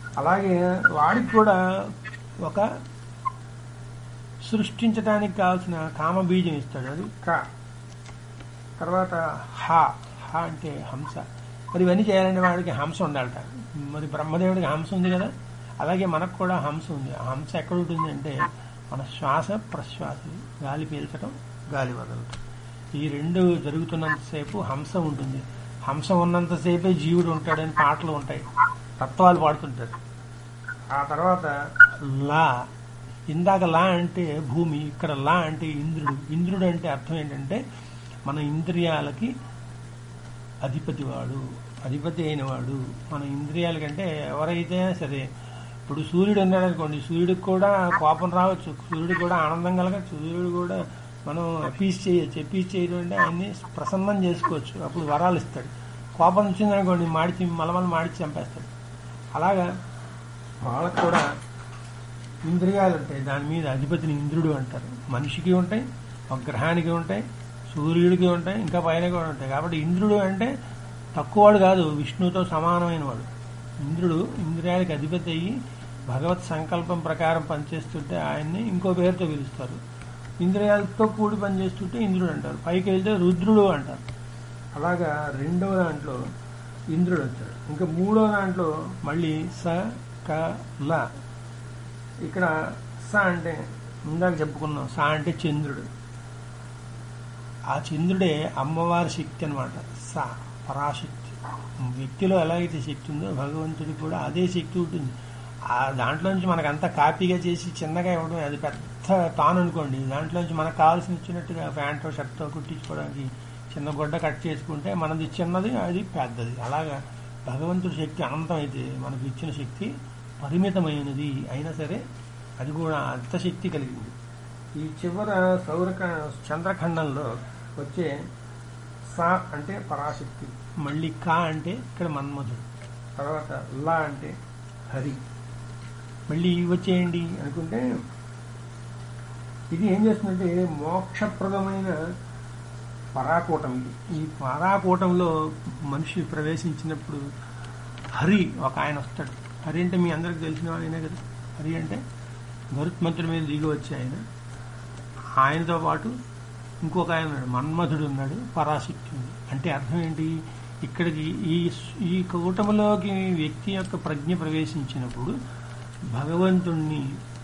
అలాగే వాడికి కూడా ఒక సృష్టించడానికి కావాల్సిన కామబీజం ఇస్తాడు, అది క. తర్వాత హ అంటే హంస. మరి ఇవన్నీ చేయాలంటే వాడికి హంస ఉండాలట. మరి బ్రహ్మదేవుడికి హంస ఉంది కదా, అలాగే మనకు కూడా హంస ఉంది. ఆ హంస ఎక్కడ ఉంటుంది అంటే మన శ్వాస ప్రశ్వాసలు, గాలి పీల్చడం గాలి వదలటం. ఈ రెండు జరుగుతున్నంతసేపు హంస ఉంటుంది. హంస ఉన్నంతసేపే జీవుడు ఉంటాడని పాటలు ఉంటాయి, తత్వాలు పాడుతుంటారు. ఆ తర్వాత లా, ఇందాక లా అంటే భూమి, ఇక్కడ లా అంటే ఇంద్రుడు. ఇంద్రుడు అంటే అర్థం ఏంటంటే మన ఇంద్రియాలకి అధిపతి వాడు, అధిపతి అయిన వాడు. మన ఇంద్రియాలకంటే ఎవరైతే సరే, ఇప్పుడు సూర్యుడు ఉన్నాడు అనుకోండి, సూర్యుడికి కూడా కోపం రావచ్చు, సూర్యుడికి కూడా ఆనందం కలగచ్చు, సూర్యుడు కూడా మనం అపీస్ చేయొచ్చు. అపీస్ చేయడం అంటే ఆయన్ని ప్రసన్నం చేసుకోవచ్చు, అప్పుడు వరాలు ఇస్తాడు. కోపం వచ్చిందనుకోండి మలమల మాడిచి చంపేస్తాడు. అలాగా వాళ్ళకు కూడా ఇంద్రియాలు ఉంటాయి, దాని మీద అధిపతిని ఇంద్రుడు అంటారు. మనిషికి ఉంటాయి, ఒక గ్రహానికి ఉంటాయి, సూర్యుడికి ఉంటాయి, ఇంకా పైన కూడా ఉంటాయి. కాబట్టి ఇంద్రుడు అంటే తక్కువవాడు కాదు, విష్ణువుతో సమానమైన వాడు. ఇంద్రుడు ఇంద్రియాలకు అధిపతి అయ్యి భగవత్ సంకల్పం ప్రకారం పనిచేస్తుంటే ఆయన్ని ఇంకో పేరుతో పిలుస్తారు. ఇంద్రియాలతో కూడి పనిచేస్తుంటే ఇంద్రుడు అంటారు. పైకి వెళ్తే రుద్రుడు అంటారు. అలాగా రెండవ దాంట్లో ఇంద్రుడు వచ్చాడు. ఇంకా మూడో దాంట్లో మళ్ళీ స క ల. ఇక్కడ స అంటే ఇందాక చెప్పుకున్నాం, స అంటే చంద్రుడు. ఆ చంద్రుడే అమ్మవారి శక్తి అనమాట. స పరాశక్తి. వ్యక్తిలో ఎలా అయితే శక్తి ఉందో భగవంతుడికి కూడా అదే శక్తి ఉంటుంది. ఆ దాంట్లోంచి మనకంతా కాపీగా చేసి చిన్నగా ఇవ్వడం అది పెద్ద తాను అనుకోండి. దాంట్లోంచి మనకు కావాల్సిన ఇచ్చినట్టుగా ప్యాంటో షర్టో కుట్టించుకోవడానికి చిన్న గుడ్డ కట్ చేసుకుంటే మనది చిన్నది, అది పెద్దది. అలాగా భగవంతుడి శక్తి అనంతం అయితే మనకు ఇచ్చిన శక్తి పరిమితమైనది అయినా సరే అది కూడా అంత శక్తి కలిగింది. ఈ చివర చంద్రఖండంలో వచ్చే స అంటే పరాశక్తి, మళ్ళీ క అంటే ఇక్కడ మన్మధుడు, తర్వాత ల అంటే హరి. మళ్ళీ వచ్చేయండి అనుకుంటే ఇది ఏం చేస్తుందంటే మోక్షప్రదమైన పరాకూటం. ఇది ఈ పరాకూటంలో మనిషి ప్రవేశించినప్పుడు హరి ఒక ఆయన వస్తాడు. హరి అంటే మీ అందరికి తెలిసిన ఆయనే కదా. హరి అంటే గరుత్మంతుడి మీద దిగి వచ్చే ఆయన. ఆయనతో పాటు ఇంకొక ఆయన ఉన్నాడు, మన్మధుడు ఉన్నాడు, పరాశక్తి ఉంది. అంటే అర్థం ఏంటి, ఇక్కడికి ఈ కూటమిలోకి వ్యక్తి యొక్క ప్రజ్ఞ ప్రవేశించినప్పుడు భగవంతుణ్ణి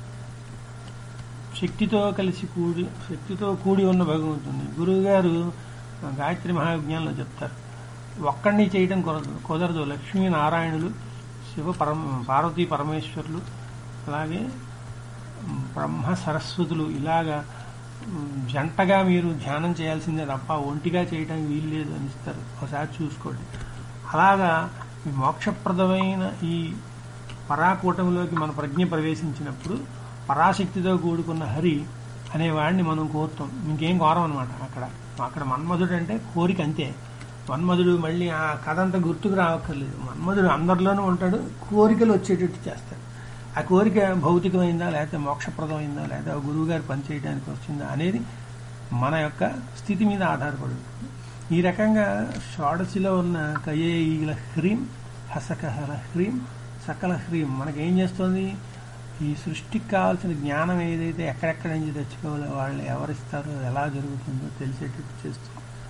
శక్తితో కూడి ఉన్న భగవంతుణ్ణి గురువు గారు గాయత్రి మహావిజ్ఞానంలో చెప్తారు. ఒక్కడిని చేయడం కుదరదు. లక్ష్మీనారాయణులు, పార్వతీ పరమేశ్వరులు, అలాగే బ్రహ్మ సరస్వతులు ఇలాగా జంటగా మీరు ధ్యానం చేయాల్సిందే తప్ప ఒంటిగా చేయడానికి వీలు లేదు అని ఇస్తారు. ఒకసారి చూసుకోండి. అలాగా మోక్షప్రదమైన ఈ పరాకూటంలోకి మన ప్రజ్ఞ ప్రవేశించినప్పుడు పరాశక్తితో కూడుకున్న హరి అనేవాడిని మనం కోరుతాం. ఇంకేం కోరం అనమాట. అక్కడ మన్మధుడు అంటే కోరిక అంతే. మన్మధుడు మళ్ళీ ఆ కథ అంతా గుర్తుకు రావక్కర్లేదు. మన్మధుడు అందరిలోనూ ఉంటాడు, కోరికలు వచ్చేటట్టు చేస్తాడు. ఆ కోరిక భౌతికమైందా, లేకపోతే మోక్షప్రదమైందా, లేదా గురువు గారు పనిచేయడానికి వచ్చిందా అనేది మన యొక్క స్థితి మీద ఆధారపడి ఉంటుంది. ఈ రకంగా షోడశిలో ఉన్న కయేఈల హ్రీం హసకహల హ్రీం సకల హ్రీం మనకేం చేస్తుంది, ఈ సృష్టికి కావాల్సిన జ్ఞానం ఏదైతే ఎక్కడెక్కడి నుంచి తెచ్చుకోవాలో, వాళ్ళు ఎవరిస్తారో, ఎలా జరుగుతుందో తెలిసేటట్టు చేస్తుంది.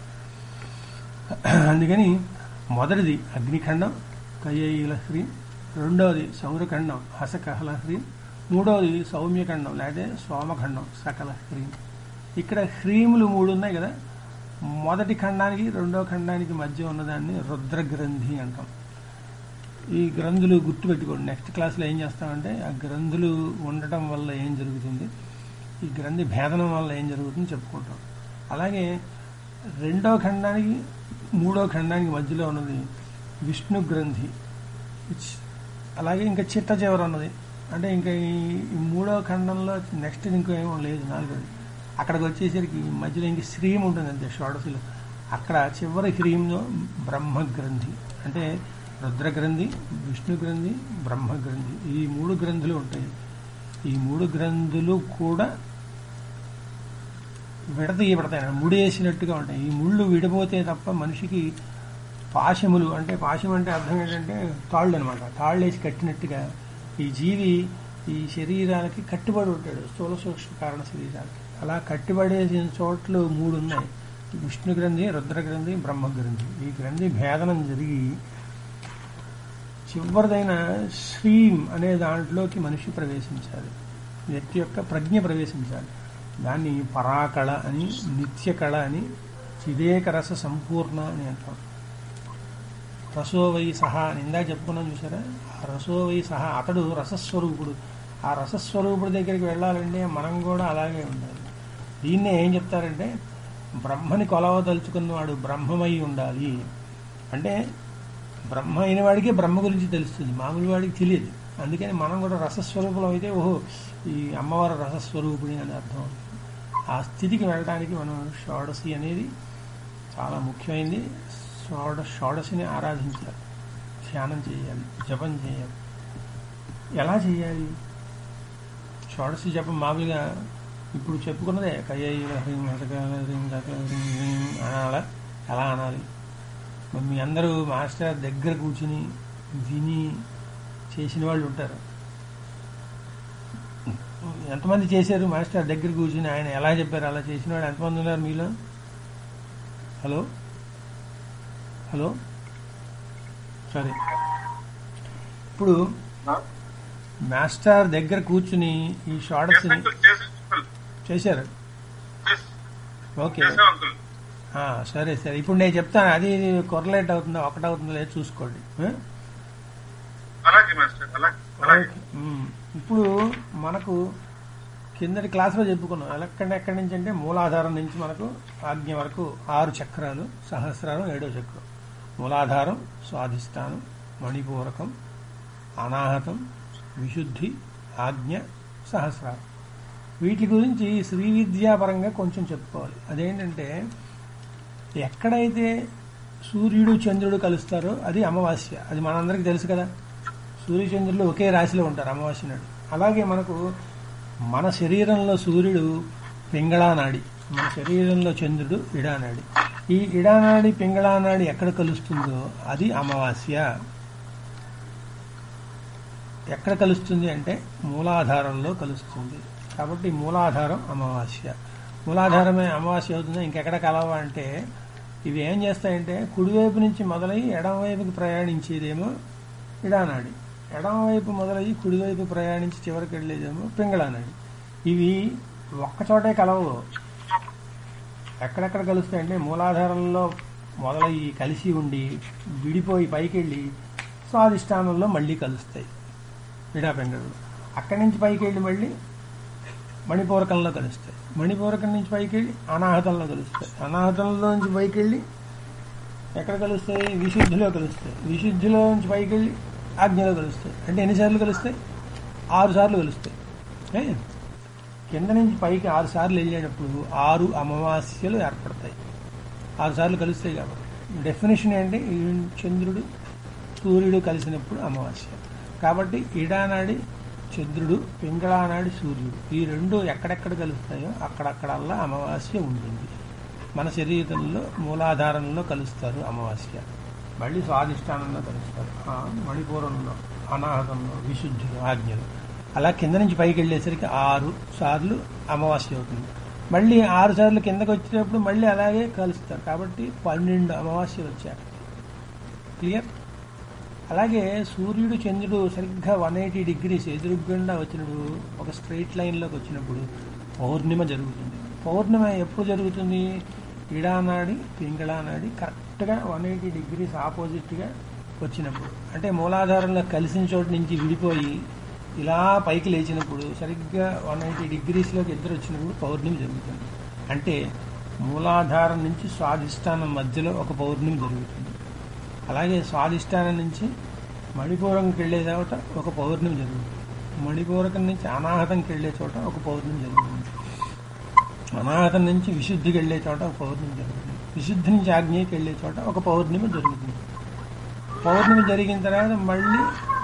అందుకని మొదటిది అగ్నిఖండం కయేఈల హ్రీం, రెండవది సౌరఖండం హసకహల హ్రీం, మూడవది సౌమ్యఖండం లేదా సోమఖండం సకల హ్రీం. ఇక్కడ హ్రీములు 3 ఉన్నాయి కదా. మొదటి ఖండానికి రెండవ ఖండానికి మధ్య ఉన్నదాన్ని రుద్రగ్రంథి అంటాం. ఈ గ్రంథులు గుర్తుపెట్టుకోండి. నెక్స్ట్ క్లాస్లో ఏం చేస్తామంటే ఆ గ్రంథులు ఉండటం వల్ల ఏం జరుగుతుంది, ఈ గ్రంథి భేదనం వల్ల ఏం జరుగుతుంది చెప్పుకుంటాం. అలాగే రెండవ ఖండానికి మూడవ ఖండానికి మధ్యలో ఉన్నది విష్ణు గ్రంథి. అలాగే ఇంకా చిట్ట చివర ఉన్నది అంటే ఇంకా ఈ మూడవ ఖండంలో నెక్స్ట్ ఇంకో ఏమో లేదు, నాలుగోది. అక్కడికి వచ్చేసరికి మధ్యలో ఇంక శ్రీం ఉంటుంది అంతే షోడశిలో. అక్కడ చివరి హ్రీంలో బ్రహ్మగ్రంథి అంటే రుద్రగ్రంథి, విష్ణు గ్రంథి, బ్రహ్మగ్రంథి, ఈ 3 గ్రంథులు ఉంటాయి. ఈ 3 గ్రంథులు కూడా విడతీయబడతాయి, ముడేసినట్టుగా ఉంటాయి. ఈ ముళ్ళు విడిపోతే తప్ప మనిషికి పాశములు అంటే, పాశం అంటే అర్థం ఏంటంటే తాళ్ళు అనమాట, తాళ్ళు వేసి కట్టినట్టుగా ఈ జీవి ఈ శరీరాలకి కట్టుబడి ఉంటాడు, స్థూల సూక్ష్మ కారణ శరీరాలకి. అలా కట్టుబడేసిన చోట్లు 3 ఉన్నాయి: విష్ణు గ్రంథి, రుద్ర గ్రంథి, బ్రహ్మ గ్రంథి. ఈ గ్రంథి భేదనం జరిగి చివరిదైన శ్రీం అనే దాంట్లోకి మనిషి ప్రవేశించాలి, వ్యక్తి యొక్క ప్రజ్ఞ ప్రవేశించాలి. దాన్ని పరాకళ అని, నిత్యకళ అని, చిదేక రస సంపూర్ణ అని అంటాం. రసోవై సహా అని ఇందాక చెప్పుకున్నాం చూసారా, ఆ రసోవై సహా అతడు రసస్వరూపుడు. ఆ రసస్వరూపుడి దగ్గరికి వెళ్ళాలంటే మనం కూడా అలాగే ఉండాలి. దీన్నే ఏం చెప్తారంటే బ్రహ్మని కొలవదలుచుకున్నవాడు బ్రహ్మమై ఉండాలి. అంటే బ్రహ్మ అయిన వాడికి బ్రహ్మ గురించి తెలుస్తుంది, మామూలు వాడికి తెలియదు. అందుకని మనం కూడా రసస్వరూపులం అయితే ఓహో ఈ అమ్మవారు రసస్వరూపుని అని అర్థం. ఆ స్థితికి వెళ్ళడానికి మనం షోడశి అనేది చాలా ముఖ్యమైనది. షోడశిని ఆరాధించాలి, ధ్యానం చేయాలి, జపం చేయాలి. ఎలా చేయాలి? షోడశి జపం మామూలుగా ఇప్పుడు చెప్పుకున్నదే అనాలా, ఎలా అనాలి? మీ అందరూ మాస్టర్ దగ్గర కూర్చుని విని చేసిన వాళ్ళు ఉంటారు. ఎంతమంది చేశారు మాస్టర్ దగ్గర కూర్చుని ఆయన ఎలా చెప్పారు అలా చేసిన వాళ్ళు ఎంతమంది ఉన్నారు మీలో? హలో హలో సరే, ఇప్పుడు మాస్టర్ దగ్గర కూర్చుని ఈ షోడశిని చేశారు. ఓకే, సరే సరే. ఇప్పుడు నేను చెప్తాను, అది కొరలేట్ అవుతుందా ఒకటవుతుందో లేదు చూసుకోండి. ఇప్పుడు మనకు కిందటి క్లాసులో చెప్పుకున్నాం ఎక్కడి నుంచి అంటే మూలాధారం నుంచి మనకు ఆజ్ఞ వరకు 6 చక్రాలు, సహస్రారం 7వ చక్రం. మూలాధారం, స్వాధిష్టానం, మణిపూరకం, అనాహతం, విశుద్ధి, ఆజ్ఞ, సహస్రారం. వీటి గురించి శ్రీ విద్యాపరంగా కొంచెం చెప్పుకోవాలి. అదేంటంటే ఎక్కడైతే సూర్యుడు చంద్రుడు కలుస్తారో అది అమావాస్య. అది మనందరికీ తెలుసు కదా, సూర్యచంద్రులు ఒకే రాశిలో ఉంటారు అమావాస్య నాడు. అలాగే మనకు మన శరీరంలో సూర్యుడు పింగళానాడి, మన శరీరంలో చంద్రుడు ఇడానాడి. ఈ ఇడానాడి పింగళానాడి ఎక్కడ కలుస్తుందో అది అమావాస్య. ఎక్కడ కలుస్తుంది అంటే మూలాధారంలో కలుస్తుంది. కాబట్టి మూలాధారం అమావాస్య. మూలాధారమే అమావాస్య అవుతుందా ఇంకెక్కడ కలవా అంటే ఇవి ఏం చేస్తాయంటే కుడివైపు నుంచి మొదలయ్యి ఎడమవైపుకి ప్రయాణించేదేమో ఇడానాడి, ఎడమవైపు మొదలయ్యి కుడివైపు ప్రయాణించి చివరికి వెళ్ళేదేమో పింగళానాడి. ఇవి ఒక్కచోటే కలవు. ఎక్కడెక్కడ కలుస్తాయంటే మూలాధారంలో మొదలయ్యి కలిసి ఉండి విడిపోయి పైకి వెళ్ళి స్వాధిష్టానంలో మళ్ళీ కలుస్తాయి ఇడాపింగళులు. అక్కడి నుంచి పైకి వెళ్ళి మళ్ళీ మణిపూరకంలో కలుస్తాయి, మణిపూరకం నుంచి పైకి వెళ్ళి అనాహతంలో కలుస్తాయి, అనాహతంలో నుంచి పైకి వెళ్ళి ఎక్కడ కలుస్తాయి? విశుద్ధిలో కలుస్తాయి, విశుద్ధిలో నుంచి పైకి వెళ్ళి ఆజ్ఞలో కలుస్తాయి. అంటే ఎన్నిసార్లు కలుస్తాయి? 6 సార్లు కలుస్తాయి. కింద నుంచి పైకి 6 సార్లు వెళ్ళేటప్పుడు 6 అమావాస్యలు ఏర్పడతాయి. 6 సార్లు కలుస్తాయి. కాబట్టి డెఫినేషన్ ఏంటి? చంద్రుడు సూర్యుడు కలిసినప్పుడు అమావాస్య. కాబట్టి ఇడానాడి చంద్రుడు, పింగళానాడి సూర్యుడు, ఈ 2 ఎక్కడెక్కడ కలుస్తాయో అక్కడక్కడల్లా అమావాస్య ఉంటుంది. మన శరీరంలో మూలాధారంలో కలుస్తారు అమావాస్య, మళ్ళీ స్వాధిష్టానంలో కలుస్తారు, మణిపూరంలో, అనాహతంలో, విశుద్ధిలో, ఆజ్ఞలో. అలా కింద నుంచి పైకి వెళ్ళేసరికి 6 సార్లు అమావాస్య అవుతుంది. మళ్ళీ 6 సార్లు కిందకి వచ్చేటప్పుడు మళ్ళీ అలాగే కలుస్తారు. కాబట్టి 12 అమావాస్యలు వచ్చారు. క్లియర్? అలాగే సూర్యుడు చంద్రుడు సరిగ్గా 180 డిగ్రీస్ ఎదురుగుండా వచ్చినప్పుడు, ఒక స్ట్రైట్ లైన్లోకి వచ్చినప్పుడు పౌర్ణిమ జరుగుతుంది. పౌర్ణిమ ఎప్పుడు జరుగుతుంది? ఇడానాడి పింగళానాడి కరెక్ట్గా 180 డిగ్రీస్ ఆపోజిట్గా వచ్చినప్పుడు, అంటే మూలాధారంలో కలిసిన చోటు నుంచి విడిపోయి ఇలా పైకి లేచినప్పుడు సరిగ్గా 180 డిగ్రీస్లోకి ఇద్దరు వచ్చినప్పుడు పౌర్ణమి జరుగుతుంది. అంటే మూలాధారం నుంచి స్వాధిష్టానం మధ్యలో ఒక పౌర్ణమి జరుగుతుంది. అలాగే స్వాధిష్టానం నుంచి మణిపూరకంకి వెళ్లే చోట ఒక పౌర్ణమి జరుగుతుంది. మణిపూరకం నుంచి అనాహతంకి వెళ్లే చోట ఒక పౌర్ణమి జరుగుతుంది. అనాహతం నుంచి విశుద్ధికి వెళ్లే చోట ఒక పౌర్ణమి జరుగుతుంది. విశుద్ధి నుంచి ఆజ్ఞకి వెళ్లే చోట ఒక పౌర్ణమి జరుగుతుంది. పౌర్ణమి జరిగిన తర్వాత మళ్ళీ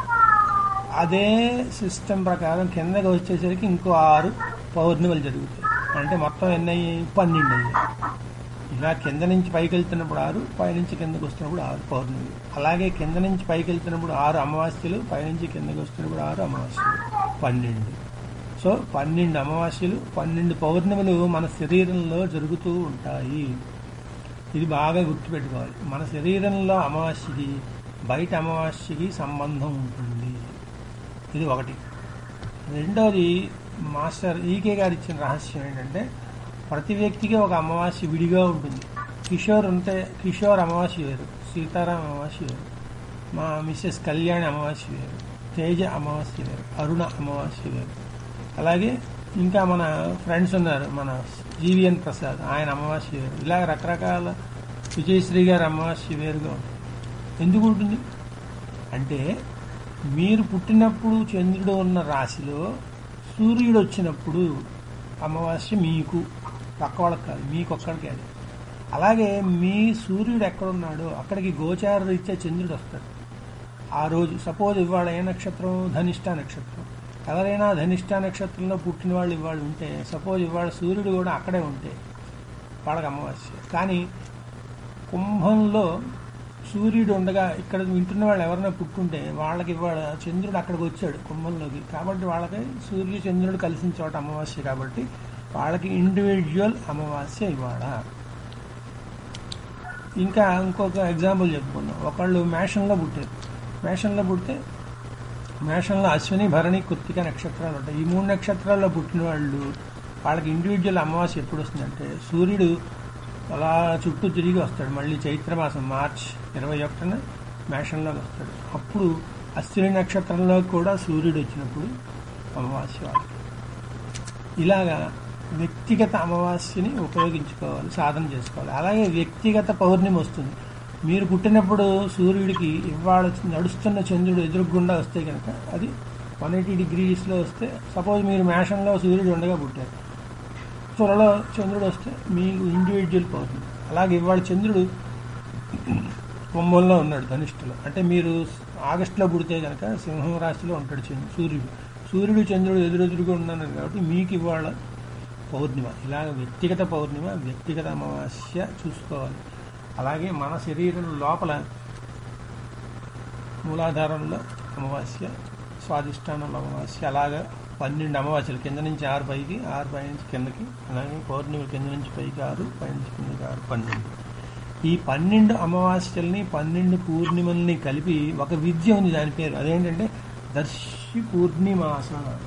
అదే సిస్టమ్ ప్రకారం కిందకి వచ్చేసరికి ఇంకో 6 పౌర్ణిమలు జరుగుతాయి. అంటే మొత్తం ఎన్ని అయ్యాయి? 12 అయ్యాయి. ఇలా కింద నుంచి పైకి వెళ్తున్నప్పుడు 6, పైనుంచి కిందకు వస్తున్నప్పుడు 6 పౌర్ణమి. అలాగే కింద నుంచి పైకి వెళ్తున్నప్పుడు 6 అమావాస్యలు, పైనుంచి కిందకు వస్తున్నప్పుడు 6 అమావాస్యలు, 12. సో 12 అమావాస్యలు, 12 పౌర్ణములు మన శరీరంలో జరుగుతూ ఉంటాయి. ఇది బాగా గుర్తుపెట్టుకోవాలి. మన శరీరంలో అమావాస్యకి బయట అమావాస్యకి సంబంధం ఉంటుంది. ఇది ఒకటి. రెండవది మాస్టర్ ఈకే గారు ఇచ్చిన రహస్యం ఏంటంటే, ప్రతి వ్యక్తికి ఒక అమావాస్య విడిగా ఉంటుంది. కిషోర్ ఉంటే కిషోర్ అమావాస్య వేరు, సీతారాం అమావాస్య వేరు, మా మిస్సెస్ కళ్యాణి అమావాస్య వేరు, తేజ అమావాస్య వేరు, అరుణ అమావాస్య వేరు. అలాగే ఇంకా మన ఫ్రెండ్స్ ఉన్నారు, మన జీవీఎన్ ప్రసాద్, ఆయన అమావాస్య వేరు. ఇలా రకరకాల విజయశ్రీ గారి అమావాస్య వేరుగా ఉంటుంది. ఎందుకు ఉంటుంది అంటే, మీరు పుట్టినప్పుడు చంద్రుడు ఉన్న రాశిలో సూర్యుడు వచ్చినప్పుడు అమావాస్య మీకు, పక్క వాళ్ళకి కాదు, మీకు ఒక్కడికి అది. అలాగే మీ సూర్యుడు ఎక్కడున్నాడో అక్కడికి గోచార రీత్యా చంద్రుడు వస్తాడు ఆ రోజు. సపోజ్ ఇవాళ ఏ నక్షత్రం? ధనిష్ట నక్షత్రం. ఎవరైనా ధనిష్ట నక్షత్రంలో పుట్టిన వాళ్ళు ఇవాళ ఉంటే, సపోజ్ ఇవాళ సూర్యుడు కూడా అక్కడే ఉంటే వాళ్ళకి అమావాస్య. కానీ కుంభంలో సూర్యుడు ఉండగా ఇక్కడ వింటున్న వాళ్ళు ఎవరైనా పుట్టుంటే వాళ్ళకి ఇవాళ చంద్రుడు అక్కడికి వచ్చాడు కుంభంలోకి, కాబట్టి వాళ్ళకి సూర్యుడు చంద్రుడు కలిసిన చోట అమావాస్య, కాబట్టి వాళ్ళకి ఇండివిజువల్ అమావాస్య ఇవాళ. ఇంకా ఇంకొక ఎగ్జాంపుల్ చెప్పుకుందాం. ఒకళ్ళు మేషంలో పుట్టారు. మేషంలో పుడితే మేషంలో అశ్విని, భరణి, కృత్తిక నక్షత్రాలు ఉంటాయి. ఈ 3 నక్షత్రాల్లో పుట్టిన వాళ్ళు వాళ్ళకి ఇండివిజువల్ అమావాస్య ఎప్పుడు వస్తుందంటే, సూర్యుడు అలా చుట్టూ తిరిగి వస్తాడు. మళ్ళీ చైత్రమాసం మార్చి 21న మేషంలోకి వస్తాడు. అప్పుడు అశ్విని నక్షత్రంలో కూడా సూర్యుడు వచ్చినప్పుడు అమావాస్య వాళ్ళకి. ఇలాగా వ్యక్తిగత అమావాస్యని ఉపయోగించుకోవాలి, సాధన చేసుకోవాలి. అలాగే వ్యక్తిగత పౌర్ణమి వస్తుంది. మీరు పుట్టినప్పుడు సూర్యుడికి ఇవాళ నడుస్తున్న చంద్రుడు ఎదురుగుండా వస్తే కనుక అది 180 degreesలో వస్తే, సపోజ్ మీరు మేషంలో సూర్యుడు ఉండగా పుట్టారు, త్వరలో చంద్రుడు వస్తే మీకు ఇండివిజువల్ పౌర్ణమి. అలాగే ఇవాళ చంద్రుడు కుంభంలో ఉన్నాడు ధనిష్ఠలో, అంటే మీరు ఆగస్టులో పుడితే కనుక సింహం రాశిలో ఉంటాడు సూర్యుడు చంద్రుడు ఎదురెదురుగా ఉన్నాడు కాబట్టి మీకు ఇవాళ పౌర్ణిమ. ఇలాగ వ్యక్తిగత పౌర్ణిమ, వ్యక్తిగత అమావాస్య చూసుకోవాలి. అలాగే మన శరీరం లోపల మూలాధారంలో అమావాస్య, స్వాధిష్టానంలో అమావాస్య, అలాగా 12 అమావాస్యలు, కింద నుంచి 6 పైకి, 6 పై నుంచి కిందకి, అలాగే పౌర్ణమి కింద నుంచి పైకి 6, పై నుంచి కిందకి 6, 12. ఈ 12 అమావాస్యల్ని 12 పూర్ణిమల్ని కలిపి ఒక విద్య ఉంది, దాని పేరు అదేంటంటే దర్శి పూర్ణిమాస.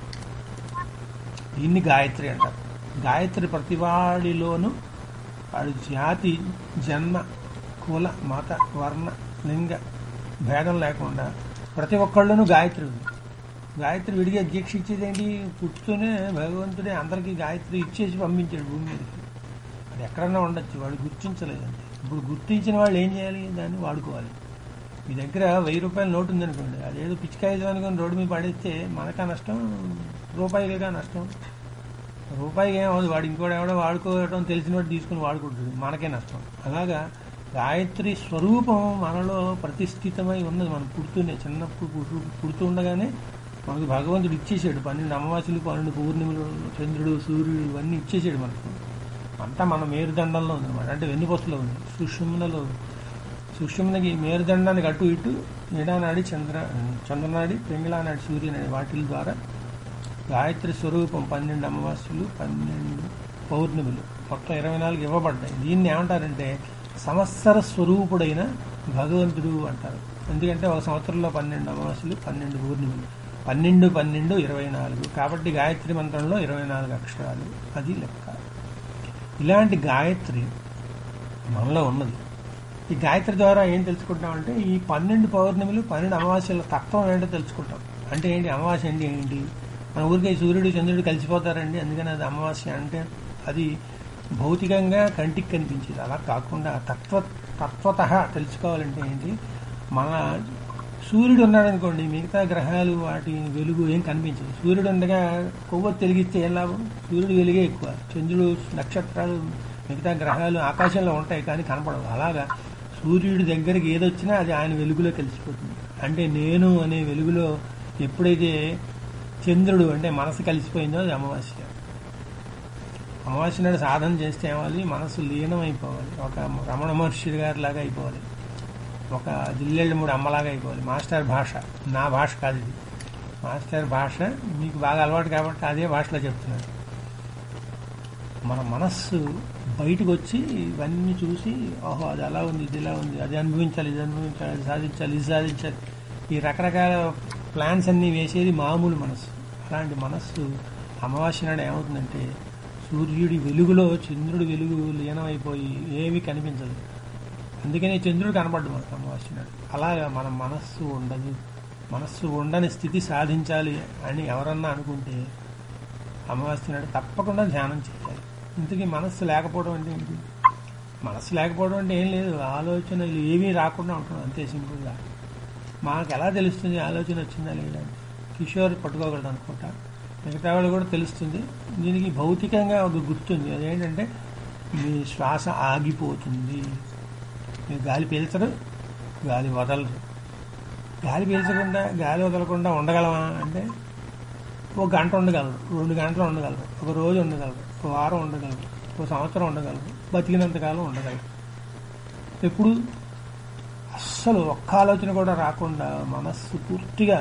దీన్ని గాయత్రి అంటారు. గాయత్రి ప్రతివాడిలోనూ వాడి జాతి, జన్మ, కుల, మత, వర్ణ, లింగ భేదం లేకుండా ప్రతి ఒక్కళ్ళను గాయత్రి ఉంది. గాయత్రి విడిగా దీక్ష ఇచ్చేదేంటి? పుట్టుతూనే భగవంతుడే అందరికీ గాయత్రి ఇచ్చేసి పంపించాడు భూమి మీదకి. అది ఎక్కడన్నా ఉండొచ్చు, వాడు గుర్తించలేదండి. ఇప్పుడు గుర్తించిన వాళ్ళు ఏం చేయాలి? దాన్ని వాడుకోవాలి. మీ దగ్గర 1000 రూపాయల నోటు ఉందనుకోండి, అదేదో పిచ్చికాయ అనుకొని రోడ్డు మీద పడేస్తే మనకా నష్టం, రూపాయిగా నష్టం. రూపాయికి ఏమవుతుంది, వాడు ఇంకోటి ఎవడో వాడుకోవడం తెలిసిన వాడు తీసుకుని వాడుకుంటుంది, మనకే నష్టం. అలాగా గాయత్రి స్వరూపం మనలో ప్రతిష్ఠితమై ఉన్నది. మనం పుడుతూనే, చిన్నప్పుడు పుడుతూ ఉండగానే మనకు భగవంతుడు ఇచ్చేసాడు 12 అమావాస్యలు, 12 పూర్ణిమలు, చంద్రుడు, సూర్యుడు ఇవన్నీ ఇచ్చేసాడు మనకు. అంతా మన మేరుదండంలో ఉందన్నమాట, అంటే వెన్నుపొసలో ఉంది, సుషుమ్నలో. సుషుమ్నకి మేరుదండానికి అటు ఇటు నీడానాడి, చంద్రనాడి, పింగళానాడి, సూర్యనాడి, వాటి ద్వారా గాయత్రి స్వరూపం 12 అమావాస్యలు, 12 పౌర్ణిమలు, మొత్తం 24 ఇవ్వబడ్డాయి. దీన్ని ఏమంటారంటే సంవత్సర స్వరూపుడైన భగవంతుడు అంటారు. ఎందుకంటే ఒక సంవత్సరంలో 12 అమావాస్యలు, 12 పూర్ణిమలు, 12, 12, 24. కాబట్టి గాయత్రి మంత్రంలో 24 అక్షరాలు, అది లెక్క. ఇలాంటి గాయత్రి మనలో ఉన్నది. ఈ గాయత్రి ద్వారా ఏం తెలుసుకుంటామంటే, ఈ 12 పౌర్ణమిలు, 12 అమావాస్యల తత్వం ఏంటో తెలుసుకుంటాం. అంటే ఏంటి అమావాస్య అంటే ఏంటి? మన ఊరికే సూర్యుడు చంద్రుడు కలిసిపోతారండి, అందుకని అది అమావాస్య అంటే అది భౌతికంగా కంటికి కనిపించేది. అలా కాకుండా తత్వత తెలుసుకోవాలంటే ఏంటి? మన సూర్యుడు ఉన్నాడనుకోండి, మిగతా గ్రహాలు వాటి వెలుగు ఏం కనిపించదు. సూర్యుడు ఉండగా కొవ్వొత్తి వెలిగిస్తే ఏం లాభం? సూర్యుడు వెలుగే ఎక్కువ. చంద్రుడు, నక్షత్రాలు, మిగతా గ్రహాలు ఆకాశంలో ఉంటాయి కానీ కనపడవు. అలాగా సూర్యుడి దగ్గరికి ఏదొచ్చినా అది ఆయన వెలుగులో కలిసిపోతుంది. అంటే నేను అనే వెలుగులో ఎప్పుడైతే చంద్రుడు అంటే మనసు కలిసిపోయిందో అది అమావాస్య. అమావాస్య నాడు సాధన చేస్తే ఏమాలి, మనసు లీనం అయిపోవాలి, ఒక రమణ మహర్షి గారి లాగా అయిపోవాలి, ఒక జిల్లెళ్ళ మూడు అమ్మలాగా అయిపోవాలి. మాస్టర్ భాష, నా భాష కాదు ఇది, మాస్టర్ భాష మీకు బాగా అలవాటు కాబట్టి అదే భాషలో చెప్తున్నాను. మన మనస్సు బయటకు వచ్చి ఇవన్నీ చూసి, ఓహో అది అలా ఉంది, ఇది ఇలా ఉంది, అది అనుభవించాలి, ఇది అనుభవించాలి, అది సాధించాలి, ఇది సాధించాలి, ఈ రకరకాల ప్లాన్స్ అన్నీ వేసేది మామూలు మనస్సు. అలాంటి మనస్సు అమావాస్య నాడు ఏమవుతుందంటే సూర్యుడి వెలుగులో చంద్రుడి వెలుగు లీనమైపోయి ఏమీ కనిపించదు. అందుకనే చంద్రుడు కనపడ్డు మనకు అమావాస్య నాడు. అలాగా మన మనస్సు ఉండదు. మనస్సు ఉండని స్థితి సాధించాలి అని ఎవరన్నా అనుకుంటే అమావాస్య నాడు తప్పకుండా ధ్యానం చేయాలి. ఇంతకీ మనస్సు లేకపోవడం అంటే ఏంటి? మనస్సు లేకపోవడం అంటే ఏం లేదు, ఆలోచనలు ఏమీ రాకుండా ఉంటుంది, అంతే సింపుల్గా. మాకు ఎలా తెలుస్తుంది ఆలోచన వచ్చిందా లేదా? కిషోర్ పట్టుకోగలడు అనుకుంటా, మిగతా వాళ్ళు కూడా తెలుస్తుంది. దీనికి భౌతికంగా ఒక గుర్తుంది, అదేంటంటే మీ శ్వాస ఆగిపోతుంది. మీరు గాలి పీల్చరు, గాలి వదలరు. గాలి పీల్చకుండా గాలి వదలకుండా ఉండగలమా అంటే ఒక గంట ఉండగలరు, 2 గంటలు ఉండగలరు, ఒక రోజు ఉండగలరు, ఒక వారం ఉండగలరు, ఒక సంవత్సరం ఉండగలరు, బతికినంతకాలం ఉండగలరు. ఎప్పుడు అస్సలు ఒక్క ఆలోచన కూడా రాకుండా మనస్సు పూర్తిగా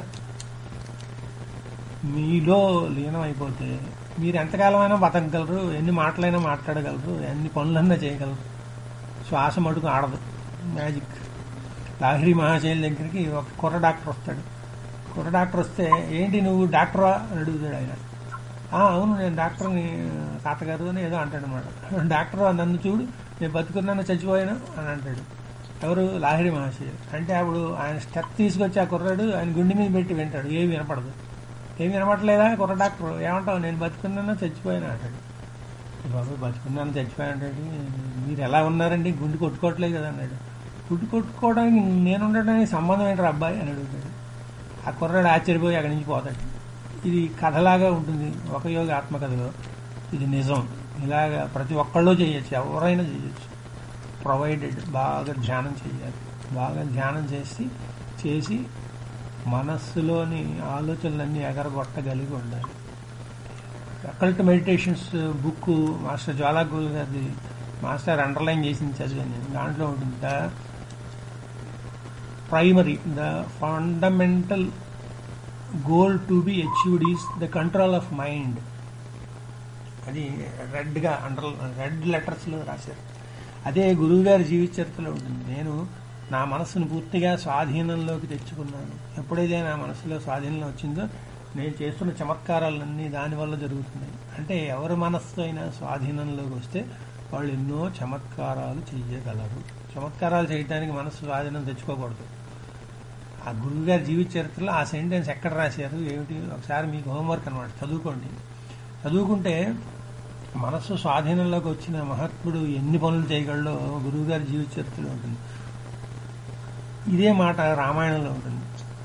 మీలో లీనం అయిపోతే మీరు ఎంతకాలమైనా బతకగలరు, ఎన్ని మాటలైనా మాట్లాడగలరు, ఎన్ని పనులన్నా చేయగలరు. శ్వాస మటుకు ఆడదు. మ్యాజిక్. లాహిరి మహాశైలి దగ్గరికి ఒక కుర్ర డాక్టర్ వస్తాడు. కుర్ర డాక్టర్ వస్తే, ఏంటి నువ్వు డాక్టరా అని అడుగుతాడు ఆయన. అవును నేను డాక్టర్ని తాతగారు అని ఏదో అంటాడు అనమాట. డాక్టర్ నన్ను చూడు, నేను బతుకున్నాను చచ్చిపోయాను అని అంటాడు. ఎవరు? లాహిరి మహాశయుడు. అంటే అప్పుడు ఆయన స్టెప్ తీసుకొచ్చి ఆ కుర్రాడు ఆయన గుండె మీద పెట్టి వింటాడు. ఏమి వినపడదు. ఏమి వినపడలేదా కుర్ర డాక్టర్? ఏమంటావు? నేను బతుకున్నాను చచ్చిపోయాను అంటాడు. బాబు బతుకున్నాను చచ్చిపోయాను అంటే మీరు ఎలా ఉన్నారండి, గుండె కొట్టుకోవట్లేదు కదా అన్నాడు. గుండె కొట్టుకోవడానికి నేను ఉండడానికి సంబంధం ఏంటారు అబ్బాయి అని అడుగుతాడు. ఆ కుర్రాడు ఆశ్చర్యపోయి అక్కడి నుంచి పోతాడు. ఇది కథలాగా ఉంటుంది, ఒక యోగ ఆత్మకథలో. ఇది నిజం. ఇలాగా ప్రతి ఒక్కళ్ళు చేయొచ్చు, ఎవరైనా చేయొచ్చు, ప్రొవైడెడ్ బాగా ధ్యానం చేయాలి. బాగా ధ్యానం చేసి మనస్సులోని ఆలోచనలన్నీ ఎగరగొట్టగలిగి ఉండాలి. Occult meditations book master Jwalaguru గారిది మాస్టర్ అండర్లైన్ చేసింది చదివాను నేను. దాంట్లో ఉంటుంది primary the fundamental goal to be achieved is the control of mind. అది రెడ్ లెటర్స్లో రాశారు. అదే గురువు గారి జీవిత చరిత్రలో ఉంటుంది. నేను నా మనస్సును పూర్తిగా స్వాధీనంలోకి తెచ్చుకున్నాను. ఎప్పుడైతే నా మనస్సులో స్వాధీనంలో వచ్చిందో నేను చేస్తున్న చమత్కారాలన్నీ దానివల్ల జరుగుతున్నాయి. అంటే ఎవరి మనస్సు అయినా స్వాధీనంలోకి వస్తే వాళ్ళు ఎన్నో చమత్కారాలు చేయగలరు. చమత్కారాలు చేయడానికి మనస్సు స్వాధీనం తెచ్చుకోకూడదు. ఆ గురువు గారి జీవిత చరిత్రలో ఆ సెంటెన్స్ ఎక్కడ రాశారు ఏమిటి ఒకసారి మీకు హోంవర్క్ అనమాట, చదువుకోండి. చదువుకుంటే మనస్సు స్వాధీనంలోకి వచ్చిన మహాత్ముడు ఎన్ని పనులు చేయగలడో గురువు గారి జీవిత చరిత్రలో ఉంటుంది. ఇదే మాట రామాయణంలో ఉంటుంది.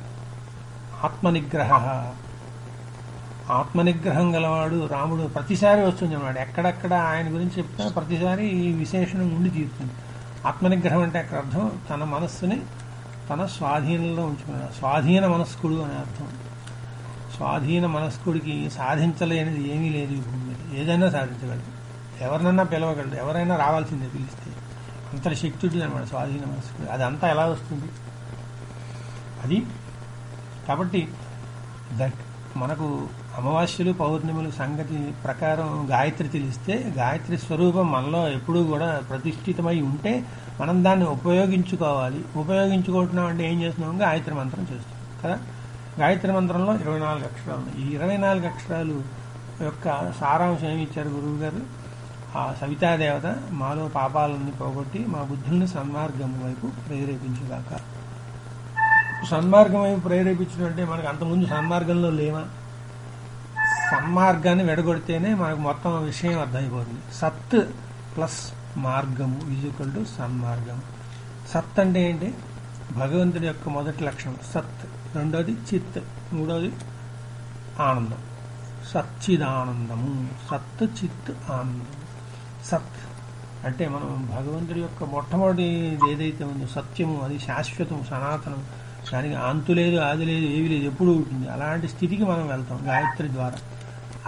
ఆత్మనిగ్రహం గలవాడు రాముడు ప్రతిసారి వస్తుంది అన్నమాట. ఎక్కడెక్కడ ఆయన గురించి చెప్తా ప్రతిసారి ఈ విశేషణం ఉండి తీరుతుంది. ఆత్మనిగ్రహం అంటే అక్కడ అర్థం తన మనస్సుని తన స్వాధీనంలో ఉంచుకున్నాడు. స్వాధీన మనస్కుడు అనే అర్థం. స్వాధీన మనస్కుడికి సాధించలేనిది ఏమీ లేదు ఈ భూమి మీద. ఏదైనా సాధించగలడు, ఎవరినైనా పిలవగలడు, ఎవరైనా రావాల్సిందే పిలిస్తే. అంతటి శక్తుడు అనమాట స్వాధీన మనస్కుడు. అదంతా ఎలా వస్తుంది అది? కాబట్టి మనకు అమావాస్యలు పౌర్ణిమలు సంగతి ప్రకారం గాయత్రి తెలిస్తే, గాయత్రి స్వరూపం మనలో ఎప్పుడూ కూడా ప్రతిష్ఠితమై ఉంటే మనం దాన్ని ఉపయోగించుకోవాలి. ఉపయోగించుకుంటున్నాం అంటే ఏం చేస్తున్నాం? గాయత్రి మంత్రం చేస్తున్నాం కదా. గాయత్రి మంత్రంలో 24 అక్షరాలు ఉన్నాయి. ఈ 24 అక్షరాలు యొక్క సారాంశం ఏమి ఇచ్చారు గురువు గారు? ఆ సవితాదేవత మాలో పాపాలన్నీ పోగొట్టి మా బుద్ధుల్ని సన్మార్గం వైపు ప్రేరేపించుగాక. సన్మార్గం వైపు ప్రేరేపించడం అంటే మనకు అంతకుముందు సన్మార్గంలో లేవా? సన్మార్గాన్ని వెడగొడితేనే మనకు మొత్తం విషయం అర్థమైపోతుంది. సత్ ప్లస్ మార్గము ఈజ్వల్ టు సన్మార్గం. సత్ అంటే ఏంటి? భగవంతుడి యొక్క మొదటి లక్షణం సత్, రెండోది చిత్, మూడోది ఆనందం. సచ్చిదానందము. సత్ చిత్ ఆనందం. సత్ అంటే మనం భగవంతుడి యొక్క మొట్టమొదటి ఏదైతే ఉందో సత్యము, అది శాశ్వతం, సనాతనం, దానికి అంతు లేదు, ఆది లేదు, ఏవి లేదు, ఎప్పుడు ఉంటుంది. అలాంటి స్థితికి మనం వెళ్తాం గాయత్రి ద్వారా.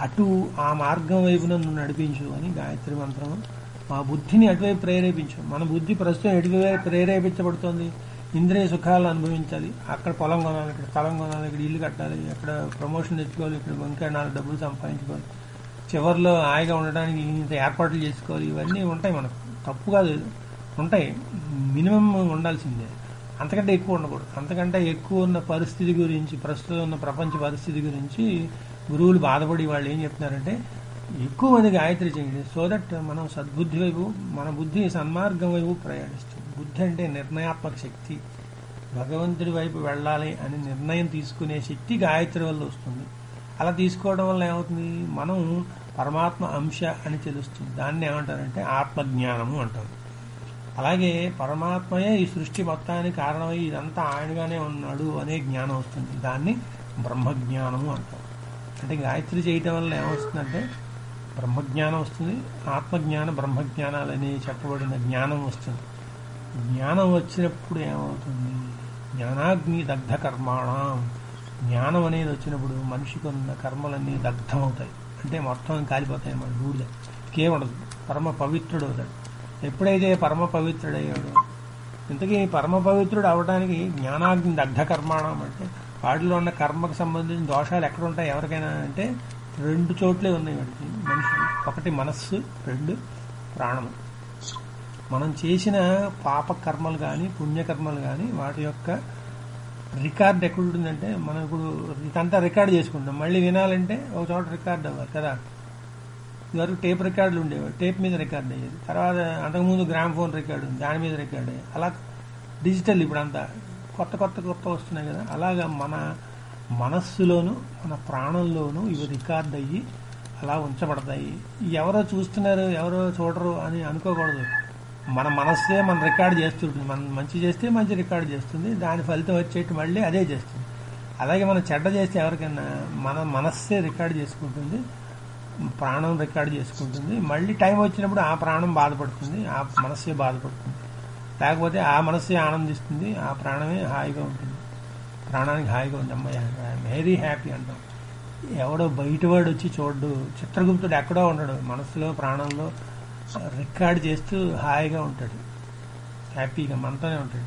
అటు ఆ మార్గం వైపున నువ్వు నడిపించు అని గాయత్రి మంత్రం. మా బుద్ధిని అటువైపు ప్రేరేపించు. మన బుద్ధి ప్రస్తుతం ఎటువైపు ప్రేరేపించబడుతోంది? ఇంద్రియ సుఖాలు అనుభవించాలి, అక్కడ పొలం కొనాలి, ఇక్కడ స్థలం కొనాలి, ఇక్కడ ఇల్లు కట్టాలి, అక్కడ ప్రమోషన్ తెచ్చుకోవాలి, ఇక్కడ ఇంకా 4 డబ్బులు సంపాదించుకోవాలి, చివరిలో హాయిగా ఉండడానికి ఇంత ఏర్పాట్లు చేసుకోవాలి. ఇవన్నీ ఉంటాయి మనకు, తప్పు కాదు, ఉంటాయి. మినిమం ఉండాల్సిందే, అంతకంటే ఎక్కువ ఉండకూడదు. అంతకంటే ఎక్కువ ఉన్న పరిస్థితి గురించి, ప్రస్తుతం ఉన్న ప్రపంచ పరిస్థితి గురించి గురువులు బాధపడి వాళ్ళు ఏం చెప్తున్నారంటే ఎక్కువ మంది గాయత్రి చేయండి, సో దట్ మనం సద్బుద్ధి వైపు, మన బుద్ధి సన్మార్గం వైపు ప్రయాణిస్తుంది. బుద్ధి అంటే నిర్ణయాత్మక శక్తి, భగవంతుడి వైపు వెళ్ళాలి అని నిర్ణయం తీసుకునే శక్తి గాయత్రి వల్ల వస్తుంది. అలా తీసుకోవడం వల్ల ఏమవుతుంది? మనం పరమాత్మ అంశ అని తెలుస్తుంది. దాన్ని ఏమంటారంటే ఆత్మజ్ఞానము అంటారు. అలాగే పరమాత్మయే ఈ సృష్టి మొత్తానికి కారణమై ఇదంతా ఆయనగానే ఉన్నాడు అనే జ్ఞానం వస్తుంది. దాన్ని బ్రహ్మజ్ఞానము అంటారు. అంటే గాయత్రి చేయటం వల్ల ఏమొస్తుందంటే బ్రహ్మజ్ఞానం వస్తుంది, ఆత్మజ్ఞాన బ్రహ్మజ్ఞానాలు అని చెప్పబడిన జ్ఞానం వస్తుంది. జ్ఞానం వచ్చినప్పుడు ఏమవుతుంది? జ్ఞానాగ్ని దగ్ధ కర్మాణం. జ్ఞానం అనేది వచ్చినప్పుడు మనిషికి ఉన్న కర్మలన్నీ దగ్ధమవుతాయి, అంటే మొత్తం కాలిపోతాయి అన్నమాట, బూడిద కేవడదు, పరమ పవిత్రుడు అవుతాడు. ఎప్పుడైతే పరమ పవిత్రుడయ్యాడో, ఇంతకీ పరమ పవిత్రుడు అవడానికి జ్ఞానాగ్ని దగ్ధ కర్మాణం అంటే వాటిలో ఉన్న కర్మకు సంబంధించిన దోషాలు ఎక్కడ ఉంటాయి ఎవరికైనా అంటే 2 చోట్లే ఉన్నాయి వాడికి మనిషికి. ఒకటి మనస్సు, 2 ప్రాణము. మనం చేసిన పాప కర్మలు కానీ పుణ్యకర్మలు కానీ వాటి యొక్క రికార్డ్ ఎక్కడుంటుందంటే, మనం ఇప్పుడు ఇదంతా రికార్డ్ చేసుకుంటాం, మళ్ళీ వినాలంటే ఒక చోట రికార్డ్ అవ్వాలి కదా. ఇదివరకు టేప్ రికార్డులు ఉండేవి, టేప్ మీద రికార్డ్ అయ్యేది. తర్వాత అంతకుముందు గ్రామ్ ఫోన్ రికార్డు ఉంది, దాని మీద రికార్డ్ అయ్యేది. అలా డిజిటల్ ఇప్పుడు అంతా కొత్త వస్తున్నాయి కదా. అలాగా మన మనస్సులోను మన ప్రాణంలోనూ ఇవి రికార్డ్ అయ్యి అలా ఉంచబడతాయి. ఎవరో చూస్తున్నారు ఎవరో చూడరు అని అనుకోకూడదు. మన మనస్సే మన రికార్డ్ చేస్తుంటుంది. మనం మంచి చేస్తే మంచి రికార్డ్ చేస్తుంది, దాని ఫలితం వచ్చేటి మళ్ళీ అదే చేస్తుంది. అలాగే మనం చెడ్డ చేస్తే ఎవరికైనా మన మనస్సే రికార్డ్ చేసుకుంటుంది, ప్రాణం రికార్డ్ చేసుకుంటుంది. మళ్ళీ టైం వచ్చినప్పుడు ఆ ప్రాణం బాధపడుతుంది, ఆ మనస్సే బాధపడుతుంది. లేకపోతే ఆ మనస్సే ఆనందిస్తుంది, ఆ ప్రాణమే హాయిగా ఉంటుంది. ప్రాణానికి హాయిగా ఉంది, అమ్మాయి వెరీ హ్యాపీ అంటాం. ఎవడో బయటవాడు వచ్చి చూడ్డు, చిత్రగుప్తుడు ఎక్కడో ఉండడు, మనస్సులో ప్రాణంలో రికార్డ్ చేస్తూ హాయిగా ఉంటాడు, హ్యాపీగా మనతోనే ఉంటాడు.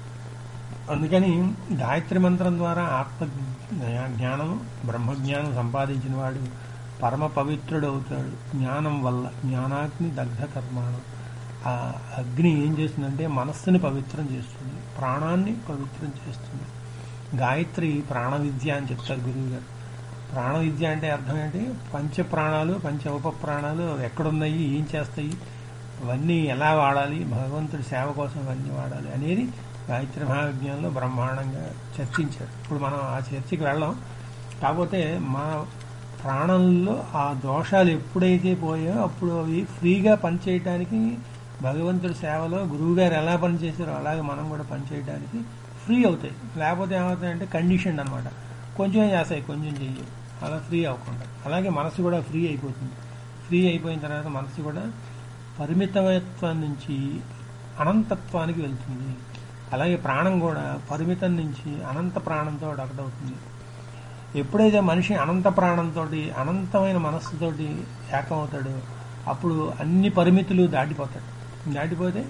అందుకని గాయత్రి మంత్రం ద్వారా ఆత్మ జ్ఞానం బ్రహ్మజ్ఞానం సంపాదించిన వాడు పరమ పవిత్రుడు అవుతాడు. జ్ఞానం వల్ల జ్ఞానాగ్ని దగ్ధ కర్మాణం. ఆ అగ్ని ఏం చేస్తుందంటే మనస్సుని పవిత్రం చేస్తుంది, ప్రాణాన్ని పవిత్రం చేస్తుంది. గాయత్రి ప్రాణ విద్య అని చెప్తారు గురువు గారు. ప్రాణ విద్య అంటే అర్థం ఏంటి? పంచ ప్రాణాలు పంచ ఉప ప్రాణాలు ఎక్కడున్నాయి, ఏం చేస్తాయి, అవన్నీ ఎలా వాడాలి, భగవంతుడి సేవ కోసం అవన్నీ వాడాలి అనేది గాయత్రి మహావిజ్ఞానంలో బ్రహ్మాండంగా చర్చించారు. ఇప్పుడు మనం ఆ చర్చకి వెళ్ళాం. కాకపోతే మన ప్రాణంలో ఆ దోషాలు ఎప్పుడైతే పోయాయో అప్పుడు అవి ఫ్రీగా పనిచేయటానికి, భగవంతుడి సేవలో గురువు గారు ఎలా పనిచేశారో అలాగే మనం కూడా పనిచేయడానికి ఫ్రీ అవుతాయి. లేకపోతే ఏమవుతాయంటే కండిషన్ అనమాట, కొంచెం చేస్తాయి కొంచెం చెయ్యి, అలా ఫ్రీ అవ్వకుండా. అలాగే మనసు కూడా ఫ్రీ అయిపోతుంది. ఫ్రీ అయిపోయిన తర్వాత మనసు కూడా పరిమితత్వం నుంచి అనంతత్వానికి వెళ్తుంది. అలాగే ప్రాణం కూడా పరిమితం నుంచి అనంత ప్రాణంతో ఒకటవుతుంది. ఎప్పుడైతే మనిషి అనంత ప్రాణంతో అనంతమైన మనస్సుతోటి ఏకమవుతాడో అప్పుడు అన్ని పరిమితులు దాటిపోతాడు. దాటిపోతే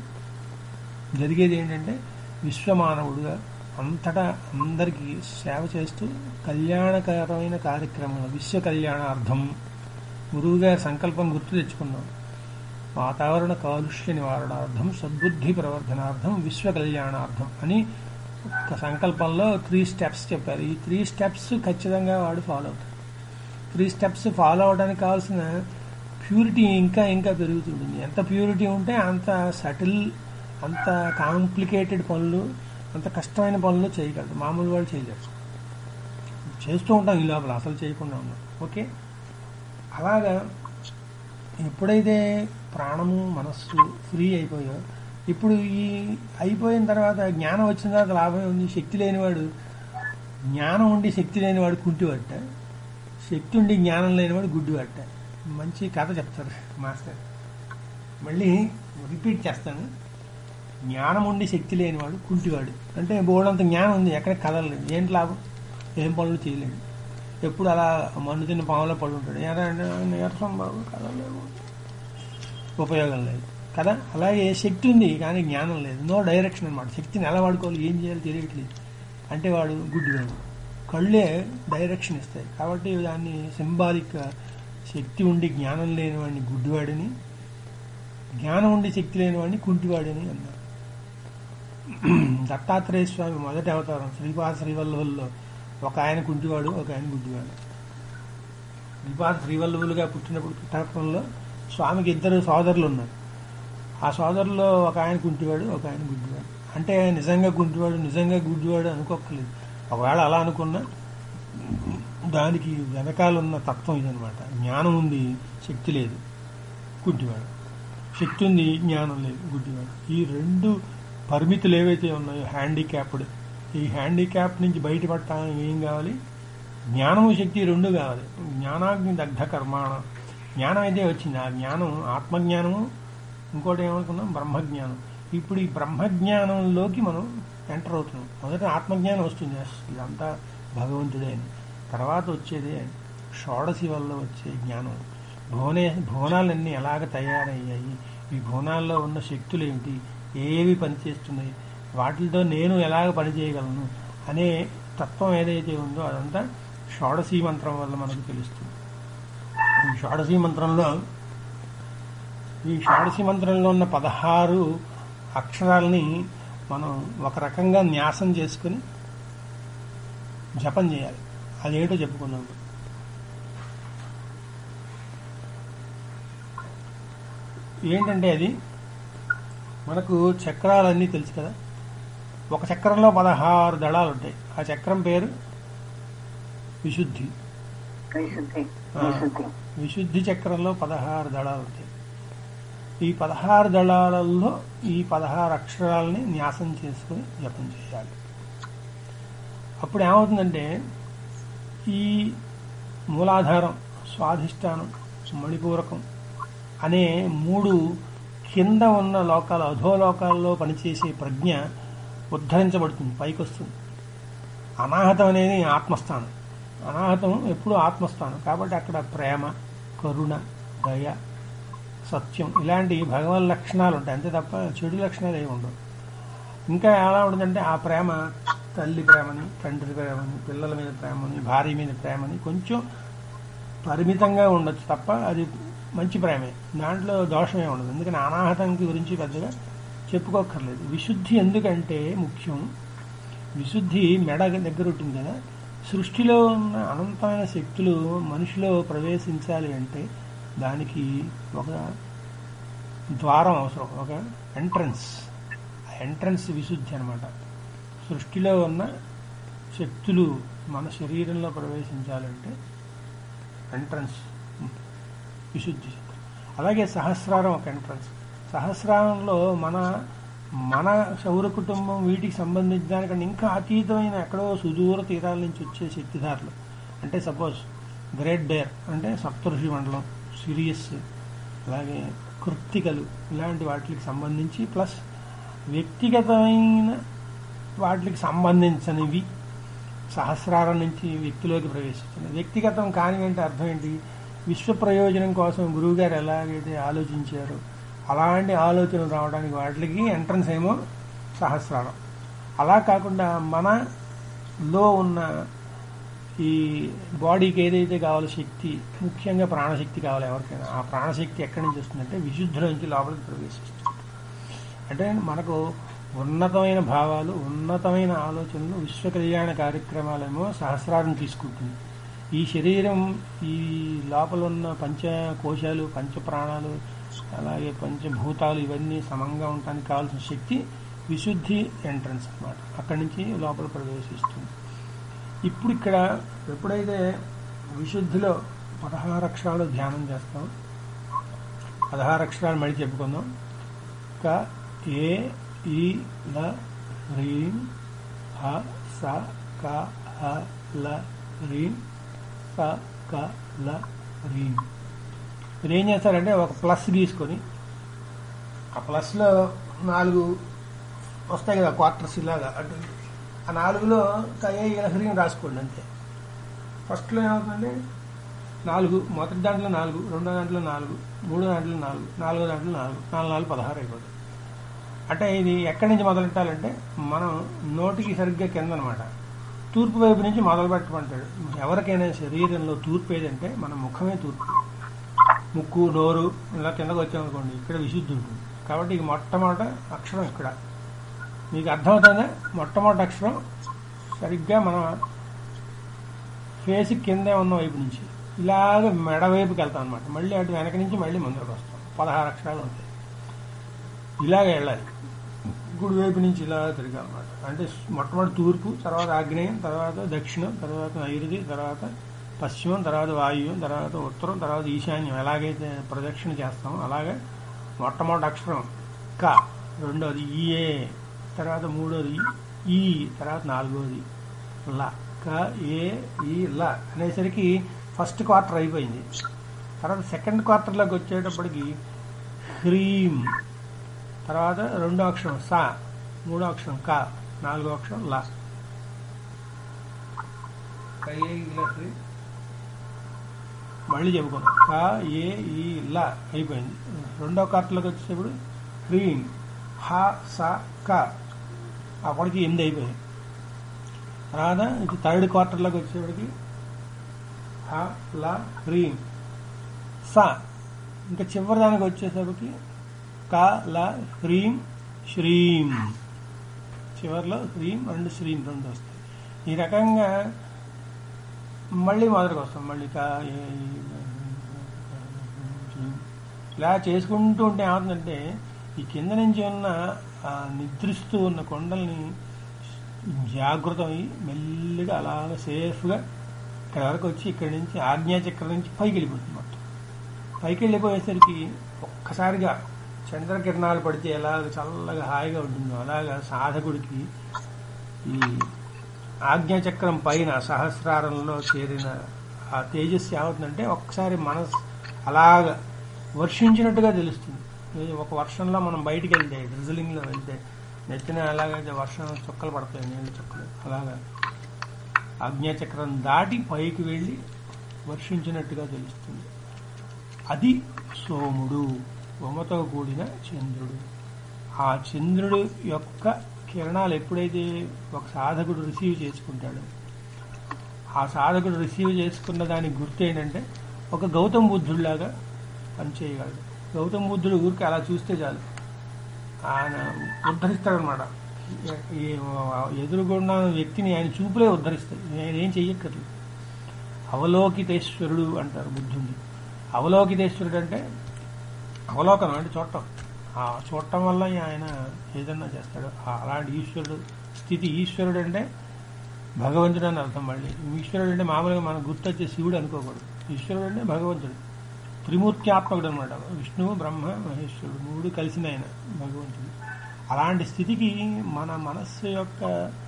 జరిగేది ఏంటంటే విశ్వమానవుడుగా అంతటా అందరికీ సేవ చేస్తూ కళ్యాణకరమైన కార్యక్రమం, విశ్వ కళ్యాణార్థం గురువుగారి సంకల్పం గుర్తు తెచ్చుకున్నాం. వాతావరణ కాలుష్య నివారణార్థం, సద్బుద్ధి ప్రవర్ధనార్థం, విశ్వ కళ్యాణార్థం అని ఒక సంకల్పంలో 3 స్టెప్స్ చెప్పారు. ఈ 3 స్టెప్స్ ఖచ్చితంగా వాడు ఫాలో అవుతాడు. 3 స్టెప్స్ ఫాలో అవడానికి కావాల్సిన ప్యూరిటీ ఇంకా ఇంకా పెరుగుతుంటుంది. ఎంత ప్యూరిటీ ఉంటే అంత సటిల్, అంత కాంప్లికేటెడ్ పనులు, అంత కష్టమైన పనులు చేయగలరు. మామూలు వాళ్ళు చేయలేరు. చేస్తూ ఉంటాం ఈ లోపల, అసలు చేయకుండా ఉన్నాం. ఓకే, అలాగా ఎప్పుడైతే ప్రాణము మనస్సు ఫ్రీ అయిపోయో, ఇప్పుడు ఈ అయిపోయిన తర్వాత జ్ఞానం వచ్చిన తర్వాత లాభం ఉంది. శక్తి లేనివాడు, జ్ఞానం ఉండి శక్తి లేనివాడు కుంటివాట, శక్తి ఉండి జ్ఞానం లేనివాడు గుడ్డివాట. మంచి కథ చెప్తారు మాస్టర్, మళ్ళీ రిపీట్ చేస్తాను. జ్ఞానం ఉండి శక్తి లేనివాడు కుంటివాడు అంటే బోర్డంత జ్ఞానం ఉంది, ఎక్కడ కదలలేదు, ఏంటి లాభం, ఏం పనులు చేయలేడు. ఎప్పుడు అలా మన్ను తిన్న పాములో పడి ఉంటాడు. ఎలా అంటే నీరసం బాబు కదా, లేవు, ఉపయోగం లేదు కదా. అలాగే శక్తి ఉంది కానీ జ్ఞానం లేదు, నో డైరెక్షన్ అనమాట. శక్తిని ఎలా వాడుకోవాలి, ఏం చేయాలి తెలియట్లేదు అంటే వాడు గుడ్డివాడు. కళ్ళే డైరెక్షన్ ఇస్తాయి కాబట్టి దాన్ని సింబాలిక్. శక్తి ఉండి జ్ఞానం లేని వాడిని గుడ్డివాడిని, జ్ఞానం ఉండి శక్తి లేని వాడిని కుంటివాడిని అన్నారు. దత్తాత్రేయ స్వామి మొదటి అవతారం శ్రీపాద శ్రీవల్లభుల్లో ఒక ఆయన కుంటివాడు, ఒక ఆయన గుడ్డివాడు. శ్రీపాద శ్రీవల్లభులుగా పుట్టినప్పుడు పుట్టాపంలో స్వామికి ఇద్దరు సోదరులు ఉన్నారు. ఆ సోదరుల్లో ఒక ఆయన కుంటివాడు, ఒక ఆయన గుడ్డివాడు. అంటే నిజంగా కుంటివాడు నిజంగా గుడ్డివాడు అనుకోక్కర్లేదు. ఒకవేళ అలా అనుకున్నా దానికి వెనకాలన్న తత్వం ఇదనమాట. జ్ఞానం ఉంది, శక్తి లేదు, గుడ్డివాడు. శక్తి ఉంది, జ్ఞానం లేదు, గుడ్డివాడు. ఈ రెండు పరిమితులు ఏవైతే ఉన్నాయో హ్యాండిక్యాప్డ్, ఈ హ్యాండిక్యాప్ నుంచి బయటపడటానికి ఏం కావాలి? జ్ఞానము శక్తి రెండు కావాలి. జ్ఞానాగ్ని దగ్ధ కర్మాణ. జ్ఞానం అయితే వచ్చింది, ఆ జ్ఞానం ఆత్మజ్ఞానము, ఇంకోటి ఏమనుకున్నాం బ్రహ్మజ్ఞానం. ఇప్పుడు ఈ బ్రహ్మజ్ఞానంలోకి మనం ఎంటర్ అవుతున్నాం. మొదట ఆత్మజ్ఞానం వస్తుంది, ఇదంతా భగవంతుడే అని. తర్వాత వచ్చేదే షోడశి వల్ల వచ్చే జ్ఞానం. భువనాలన్నీ ఎలాగ తయారయ్యాయి, ఈ భువనాల్లో ఉన్న శక్తులు ఏమిటి, ఏవి పనిచేస్తున్నాయి, వాటితో నేను ఎలాగ పనిచేయగలను అనే తత్వం ఏదైతే ఉందో అదంతా షోడశీ మంత్రం వల్ల మనకు తెలుస్తుంది. ఈ షోడశీ మంత్రంలో ఉన్న 16 అక్షరాలని మనం ఒక రకంగా న్యాసం చేసుకుని జపం చేయాలి. అదేంటో చెప్పుకున్నాం. ఏంటంటే అది మనకు చక్రాలన్నీ తెలుసు కదా. ఒక చక్రంలో 16 దళాలు ఉంటాయి. ఆ చక్రం పేరు విశుద్ధి. విశుద్ధి చక్రంలో 16 దళాలు ఉంటాయి. ఈ 16 దళాలలో ఈ 16 అక్షరాలని న్యాసం చేసుకుని జపం చేయాలి. అప్పుడు ఏమవుతుందంటే ఈ మూలాధారం, స్వాధిష్టానం, మణిపూరకం అనే 3 కింద ఉన్న లోకాలు, అధోలోకాల్లో పనిచేసే ప్రజ్ఞ ఉద్ధరించబడుతుంది, పైకి వస్తుంది. అనాహతం అనేది ఆత్మస్థానం. అనాహతం ఎప్పుడు ఆత్మస్థానం కాబట్టి అక్కడ ప్రేమ, కరుణ, దయ, సత్యం ఇలాంటి భగవన్ లక్షణాలు ఉంటాయి, అంతే తప్ప చెడు లక్షణాలు ఏమి ఉండవు. ఇంకా ఎలా ఉంటుందంటే ఆ ప్రేమ తల్లి ప్రేమని, తండ్రి ప్రేమని, పిల్లల మీద ప్రేమని, భార్య మీద ప్రేమని కొంచెం పరిమితంగా ఉండొచ్చు తప్ప అది మంచి ప్రేమే, దాంట్లో దోషమే ఉండదు. ఎందుకని అనాహతం గురించి పెద్దగా చెప్పుకోక్కర్లేదు. విశుద్ధి ఎందుకంటే ముఖ్యం. విశుద్ధి మెడ దగ్గర ఉంటుంది కదా. సృష్టిలో ఉన్న అనంతమైన శక్తులు మనిషిలో ప్రవేశించాలి అంటే దానికి ఒక ద్వారం అవసరం, ఒక ఎంట్రన్స్. ఆ ఎంట్రన్స్ విశుద్ధి అనమాట. సృష్టిలో ఉన్న శక్తులు మన శరీరంలో ప్రవేశించాలంటే ఎంట్రన్స్ విశుద్ధి. అలాగే సహస్రారం ఒక ఎంట్రన్స్. సహస్రారంలో మన సౌర కుటుంబం వీటికి సంబంధించిన దానికంటే ఇంకా అతీతమైన ఎక్కడో సుదూర తీరాల నుంచి వచ్చే శక్తిధారులు, అంటే సపోజ్ గ్రేట్ బేర్ అంటే సప్తఋషి మండలం, సిరియస్, అలాగే కృత్తికలు, ఇలాంటి వాటికి సంబంధించి ప్లస్ వ్యక్తిగతమైన వాటికి సంబంధించినవి సహస్రారం నుంచి వ్యక్తిలోకి ప్రవేశిస్తున్నాయి. వ్యక్తిగతం కాని అంటే అర్థం ఏంటి? విశ్వ ప్రయోజనం కోసం గురువుగారు ఎలాగైతే ఆలోచించారో అలాంటి ఆలోచనలు రావడానికి వాటికి ఎంట్రన్స్ ఏమో సహస్రారం. అలా కాకుండా మనలో ఉన్న ఈ బాడీకి ఏదైతే కావాలో శక్తి, ముఖ్యంగా ప్రాణశక్తి కావాలి ఎవరికైనా, ఆ ప్రాణశక్తి ఎక్కడి నుంచి వస్తుందంటే విశుద్ధుల నుంచి లోపలికి ప్రవేశిస్తుంది. అంటే మనకు ఉన్నతమైన భావాలు, ఉన్నతమైన ఆలోచనలు, విశ్వ కళ్యాణ కార్యక్రమాలేమో సహస్రారం తీసుకుంటుంది. ఈ శరీరం, ఈ లోపల ఉన్న పంచకోశాలు, పంచప్రాణాలు, అలాగే పంచభూతాలు ఇవన్నీ సమంగా ఉండటానికి కావాల్సిన శక్తి విశుద్ధి ఎంట్రన్స్ అన్నమాట. అక్కడి నుంచి లోపల ప్రవేశిస్తుంది. ఇప్పుడు ఇక్కడ ఎప్పుడైతే విశుద్ధిలో 16 అక్షరాలు ధ్యానం చేస్తాం, 16 అక్షరాలు మళ్ళీ చెప్పుకుందాం. క ఏ ఈ ల రీం హ స క హ ల రీం స క ల రీం. మీరు ఏం చేస్తారంటే ఒక ప్లస్ గీసుకొని ఆ ప్లస్లో 4 వస్తాయి కదా క్వార్టర్స్ ఇలాగా, అటు ఆ 4లో కయే రీం రాసుకోండి అంతే. ఫస్ట్లో ఏమవుతుందంటే 4, మొదటి దాంట్లో 4, రెండో దాంట్లో 4, మూడో దాంట్లో 4, నాలుగో దాంట్లో 4, 4 4 16 అయిపోతుంది. అంటే ఇది ఎక్కడి నుంచి మొదలెట్టాలంటే మనం నోటికి సరిగ్గా కింద అనమాట, తూర్పు వైపు నుంచి మొదలు పెట్టమంటాడు. ఎవరికైనా శరీరంలో తూర్పు ఏదంటే మన ముఖమే తూర్పు. ముక్కు, నోరు ఇలా కిందకు వచ్చామనుకోండి, ఇక్కడ విశుద్ధి ఉంటుంది. కాబట్టి ఇది మొట్టమొదట అక్షరం ఇక్కడ మీకు అర్థమవుతుందా? మొట్టమొదటి అక్షరం సరిగ్గా మన ఫేస్ కిందే ఉన్న వైపు నుంచి ఇలాగ మెడ వైపుకి వెళ్తాం అనమాట. మళ్ళీ అటు వెనక నుంచి మళ్ళీ ముందరకు వస్తాం. 16 అక్షరాలు ఉంటాయి. ఇలాగ వెళ్ళాలి. గుడి వైపు నుంచి ఇలా తిరగాలన్నమాట. అంటే మొట్టమొదటి తూర్పు, తర్వాత ఆగ్నేయం, తర్వాత దక్షిణం, తర్వాత నైరుతి, తర్వాత పశ్చిమం, తర్వాత వాయువ్యం, తర్వాత ఉత్తరం, తర్వాత ఈశాన్యం. ఎలాగైతే ప్రదక్షిణ చేస్తామో అలాగే మొట్టమొదటి అక్షరం క, రెండోది ఈఏ, తర్వాత మూడోది ఈ, తర్వాత నాలుగోది ల. క, ఏ, ఈ, ల అనేసరికి ఫస్ట్ క్వార్టర్ అయిపోయింది. తర్వాత సెకండ్ క్వార్టర్లోకి వచ్చేటప్పటికి హ్రీం, తర్వాత రెండో అక్షరం సా, మూడో అక్షరం క, నాలుగో అక్షరం ల. మళ్ళీ చెప్పుకున్నాం. క, ఏ, ఈ, ల అయిపోయింది. రెండో క్వార్టర్లోకి వచ్చేటప్పుడు హ్రీం, హ, స, క, అప్పటికి 8 అయిపోయింది. తర్వాత ఇది థర్డ్ క్వార్టర్లోకి వచ్చేప్పటికి హ, ల, హ్రీం, స. ఇంకా చివరి దానికి వచ్చేసరికి క, ల, హ్రీం, శ్రీం. చివరిలో హ్రీం అండ్ శ్రీం రెండు వస్తాయి. ఈ రకంగా మళ్ళీ మొదటికి వస్తాం. మళ్ళీ క, ఏ, ఇలా చేసుకుంటూ ఉంటే ఏమవుతుందంటే ఈ కింద నుంచి ఉన్న నిద్రిస్తూ ఉన్న కొండల్ని జాగృతం అయ్యి మెల్లిగా అలాగ సేఫ్గా ఇక్కడ వరకు వచ్చి ఇక్కడి నుంచి ఆజ్ఞాచక్రం నుంచి పైకి వెళ్ళిపోతుంది. మొత్తం పైకి వెళ్ళిపోయేసరికి ఒక్కసారిగా చంద్రకిరణాలు పడితే ఎలాగ చల్లగా హాయిగా ఉంటుందో అలాగా సాధకుడికి ఈ ఆజ్ఞాచక్రం పైన సహస్రారంలో చేరిన ఆ తేజస్సు ఏమవుతుందంటే ఒక్కసారి మనసు అలాగ వర్షించినట్టుగా తెలుస్తుంది. ఒక వర్షంలో మనం బయటికి వెళ్తే డ్రిజిలింగ్లో వెళ్తే నెత్తిన ఎలాగైతే వర్షం చుక్కలు పడతాయి, నీళ్ళు చుక్కలు, అలాగా ఆజ్ఞాచక్రం దాటి పైకి వెళ్ళి వర్షించినట్టుగా తెలుస్తుంది. అది సోముడు, ఉమతో కూడిన చంద్రుడు. ఆ చంద్రుడు యొక్క కిరణాలు ఎప్పుడైతే ఒక సాధకుడు రిసీవ్ చేసుకుంటాడో ఆ సాధకుడు రిసీవ్ చేసుకున్న దానికి గుర్తు ఏంటంటే ఒక గౌతమ బుద్ధుడిలాగా పనిచేయగలడు. గౌతమ బుద్ధుడు ఊరికి అలా చూస్తే చాలు ఆయన ఉద్ధరిస్తాడనమాట. ఎదురుగున్న వ్యక్తిని ఆయన చూపులే ఉద్ధరిస్తాయి. ఆయన ఏం చెయ్యక్కర్లేదు. అవలోకితేశ్వరుడు అంటారు బుద్ధుడిని. అవలోకితేశ్వరుడు అంటే అవలోకనం అంటే చూడటం. ఆ చూడటం వల్ల ఆయన ఏదన్నా చేస్తాడు. అలాంటి ఈశ్వరుడు స్థితి. ఈశ్వరుడు అంటే భగవంతుడు అని అర్థం. మళ్ళీ ఈశ్వరుడు అంటే మామూలుగా మనకు గుర్తొచ్చే శివుడు అనుకోకూడదు. ఈశ్వరుడు అంటే భగవంతుడు, త్రిమూర్త్యాత్మకుడు అనమాట. విష్ణువు, బ్రహ్మ, మహేశ్వరుడు మూడు కలిసిన ఆయన భగవంతుడు. అలాంటి స్థితికి మన మనస్సు యొక్క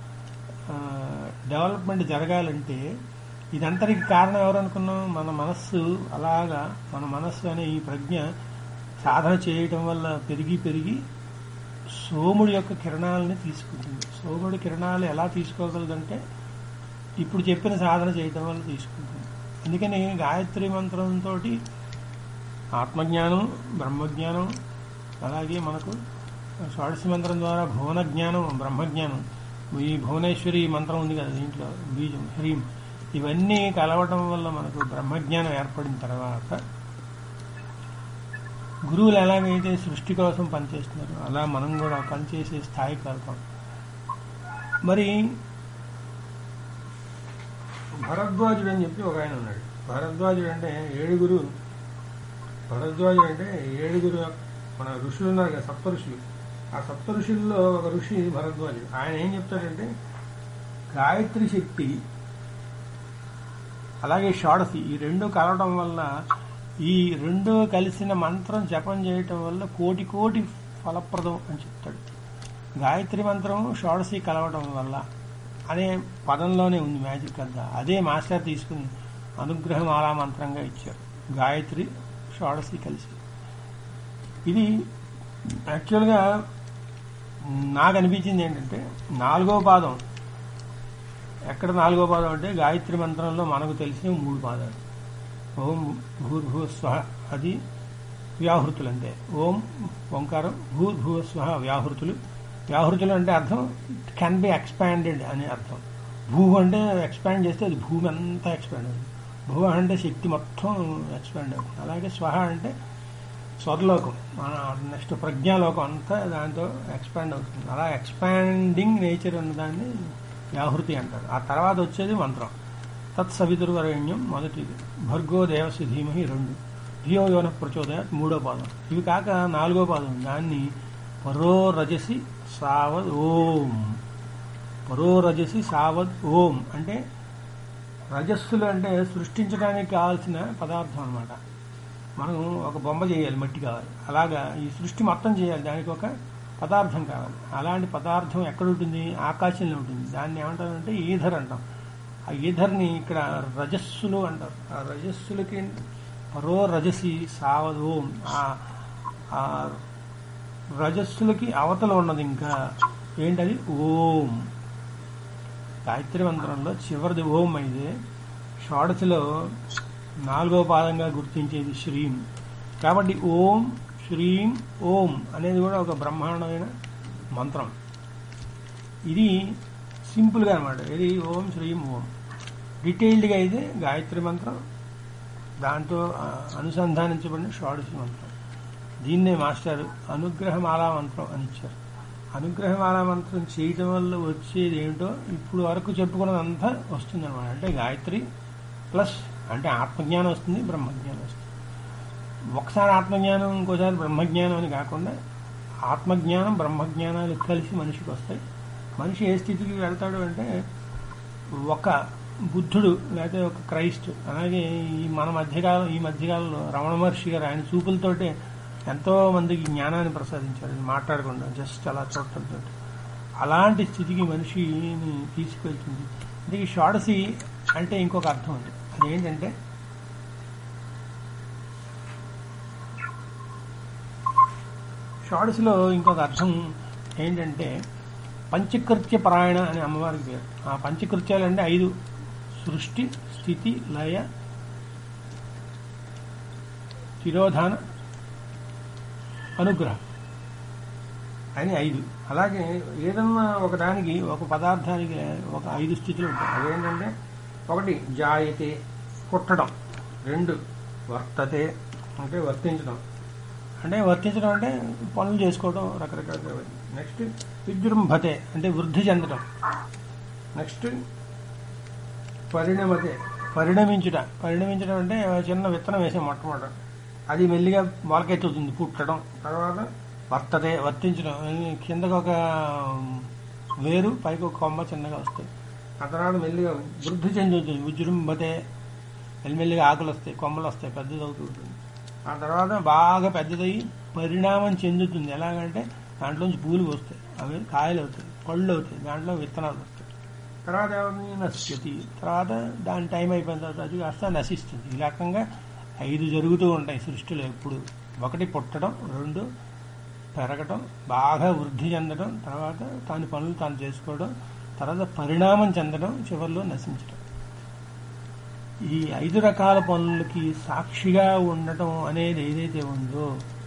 డెవలప్మెంట్ జరగాలంటే ఇదంతరికి కారణం ఎవరు అనుకున్నాం? మన మనస్సు. అలాగా మన మనస్సు అనే ఈ ప్రజ్ఞ సాధన చేయటం వల్ల పెరిగి పెరిగి సోముడి యొక్క కిరణాలని తీసుకుంటుంది. సోముడి కిరణాలు ఎలా తీసుకోగలదంటే ఇప్పుడు చెప్పిన సాధన చేయటం వల్ల తీసుకుంటుంది. అందుకని గాయత్రి మంత్రంతో ఆత్మజ్ఞానం, బ్రహ్మజ్ఞానం, అలాగే మనకు షోడశి మంత్రం ద్వారా భువన జ్ఞానం, బ్రహ్మజ్ఞానం, ఈ భువనేశ్వరి మంత్రం ఉంది కదా దీంట్లో బీజం హ్రీం, ఇవన్నీ కలవటం వల్ల మనకు బ్రహ్మజ్ఞానం ఏర్పడిన తర్వాత గురువులు ఎలాగైతే సృష్టి కోసం పనిచేస్తున్నారు అలా మనం కూడా పనిచేసే స్థాయికి వెళ్తాం. మరి భరద్వాజుడు అని చెప్పి ఒక ఆయన ఉన్నాడు. భరద్వాజుడు అంటే ఏడుగురు మన ఋషులు ఉన్నారు కదా, సప్త ఋషులు. ఆ సప్త ఋషుల్లో ఒక ఋషి భరద్వాజుడు. ఆయన ఏం చెప్తాడంటే గాయత్రి శక్తి అలాగే షోడశి ఈ రెండు కలవడం వల్ల, ఈ రెండు కలిసిన మంత్రం జపం చేయటం వల్ల కోటి కోటి ఫలప్రదం అని చెప్తాడు. గాయత్రి మంత్రం షోడశి కలవడం వల్ల అనే పదంలోనే ఉంది మ్యాజిక్ అంతా. అదే మాస్టర్ తీసుకుని అనుగ్రహమాలా మంత్రంగా ఇచ్చారు. గాయత్రి షోడశి కలిసి. ఇది యాక్చువల్గా నాకు అనిపించింది ఏంటంటే 4వ పాదం ఎక్కడ 4వ పాదం అంటే గాయత్రి మంత్రంలో మనకు తెలిసిన 3 పాదాలు. ఓం భూర్భువ స్వహ అది వ్యాహృతులు అంతే. ఓం ఓంకారం, భూర్భువ స్వహ వ్యాహృతులు. వ్యాహృతులు అంటే అర్థం ఇట్ కెన్ బి ఎక్స్పాండెడ్ అని అర్థం. భూ అంటే ఎక్స్పాండ్ చేస్తే అది భూమి అంతా ఎక్స్పాండ్ అవుతుంది. భువ అంటే శక్తి మొత్తం ఎక్స్పాండ్ అవుతుంది. అలాగే స్వహ అంటే స్వర్లోకం, మన నెక్స్ట్ ప్రజ్ఞాలోకం అంతా దాంతో ఎక్స్పాండ్ అవుతుంది. అలా ఎక్స్పాండింగ్ నేచర్ ఉన్నదాన్ని వ్యాహృతి అంటారు. ఆ తర్వాత వచ్చేది మంత్రం. తత్సవితుర్వరేణ్యం మొదటిది, భర్గో దేవస్య ధీమహి 2, ధియో యోన ప్రచోదయాత్ 3వ పాదం. ఇవి కాక 4వ పాదం, దాన్ని పరో రజసి సావద్ ఓం. పరో రజసి సావద్ ఓం అంటే రజస్సులు అంటే సృష్టించడానికి కావాల్సిన పదార్థం అన్నమాట. మనం ఒక బొమ్మ చేయాలి, మట్టి కావాలి. అలాగా ఈ సృష్టి మొత్తం చేయాలి, దానికి ఒక పదార్థం కావాలి. అలాంటి పదార్థం ఎక్కడ ఉంటుంది? ఆకాశంలో ఉంటుంది. దాన్ని ఏమంటారంటే ఈధర్ అంటాం. ఆ ఈధర్ని ఇక్కడ రజస్సులు అంటారు. ఆ రజస్సులకి పరో రజసి సావద్ ఓం. ఆ రజస్సులకి అవతల ఉన్నది ఇంకా ఏంటది? ఓం. గాయత్రి మంత్రంలో చివరిది ఓం అయితే షోడశిలో 4వ పాదంగా గుర్తించేది శ్రీం. కాబట్టి ఓం శ్రీం ఓం అనేది కూడా ఒక బ్రహ్మాండమైన మంత్రం. ఇది సింపుల్గా అనమాట. ఇది ఓం శ్రీం ఓం. డీటెయిల్డ్గా అయితే గాయత్రి మంత్రం, దాంతో అనుసంధానించబడిన షోడశి మంత్రం. దీన్నే మాస్టర్ అనుగ్రహమాలా మంత్రం అని ఇచ్చారు. అనుగ్రహమాలా మంత్రం చేయటం వల్ల వచ్చేది ఏమిటో ఇప్పుడు వరకు చెప్పుకున్నదంతా వస్తుందన్నమాట. అంటే గాయత్రి ప్లస్ అంటే ఆత్మజ్ఞానం వస్తుంది, బ్రహ్మజ్ఞానం వస్తుంది. ఒకసారి ఆత్మజ్ఞానం ఇంకోసారి బ్రహ్మజ్ఞానం అని కాకుండా ఆత్మజ్ఞానం బ్రహ్మజ్ఞానాలు కలిసి మనిషికి వస్తాయి. మనిషి ఏ స్థితికి వెళ్తాడు అంటే ఒక బుద్ధుడు లేకపోతే ఒక క్రైస్ట్. అలాగే ఈ మధ్యకాలంలో రమణ మహర్షి గారు ఆయన చూపులతోటే ఎంతో మందికి జ్ఞానాన్ని ప్రసాదించారు, మాట్లాడకుండా జస్ట్ అలా చూడటంతో. అలాంటి స్థితికి మనిషిని తీసుకెళ్తుంది. అంటే ఈ షోడశి అంటే ఇంకొక అర్థం ఉంది. అదేంటంటే షోడశిలో ఇంకొక అర్థం ఏంటంటే పంచకృత్య పరాయణ అని అమ్మవారికి పేరు. ఆ పంచకృత్యాలు అంటే 5: సృష్టి, స్థితి, లయ, తిరోధాన, అనుగ్రహం అని 5. అలాగే ఏదన్నా ఒకదానికి ఒక పదార్థానికి ఒక 5 స్థితులు ఉంటాయి. అదేంటంటే 1 జాయతే పుట్టడం, 2 వర్తతే అంటే వర్తించడం, అంటే పనులు చేసుకోవడం రకరకాల. నెక్స్ట్ విజృంభతే అంటే వృద్ధి చెందడం. నెక్స్ట్ పరిణమతే పరిణమించడం అంటే చిన్న విత్తనం వేసే మొట్టమొదట అది మెల్లిగా మొలకెత్తుతుంది, పుట్టడం. తర్వాత వర్తించడం, కిందకు ఒక వేరు పైకి ఒక కొమ్మ చిన్నగా వస్తాయి. ఆ తర్వాత మెల్లిగా వృద్ధి చెందుతుంది, విజృంభతే, మెల్లిమెల్లిగా ఆకులు వస్తాయి, కొమ్మలు వస్తాయి, పెద్దది అవుతుంటుంది. ఆ తర్వాత బాగా పెద్దదయ్యి పరిణామం చెందుతుంది. ఎలాగంటే దాంట్లోంచి పూలు వస్తాయి, అవి కాయలు అవుతాయి, పళ్ళు అవుతాయి, దాంట్లో విత్తనాలు వస్తాయి. తర్వాత ఎవరిని నశ్యతి, తర్వాత దాని టైం అయిపోయిన తర్వాత అది కాస్త నశిస్తుంది. ఈ రకంగా 5 జరుగుతూ ఉంటాయి సృష్టిలో ఎప్పుడు. 1 పుట్టడం, 2 పెరగటం, బాగా వృద్ధి చెందడం, తర్వాత దాని పనులు తాను చేసుకోవడం, తర్వాత పరిణామం చెందడం, చివరిలో నశించడం. ఈ 5 రకాల పనులకి సాక్షిగా ఉండటం అనేది ఏదైతే ఉందో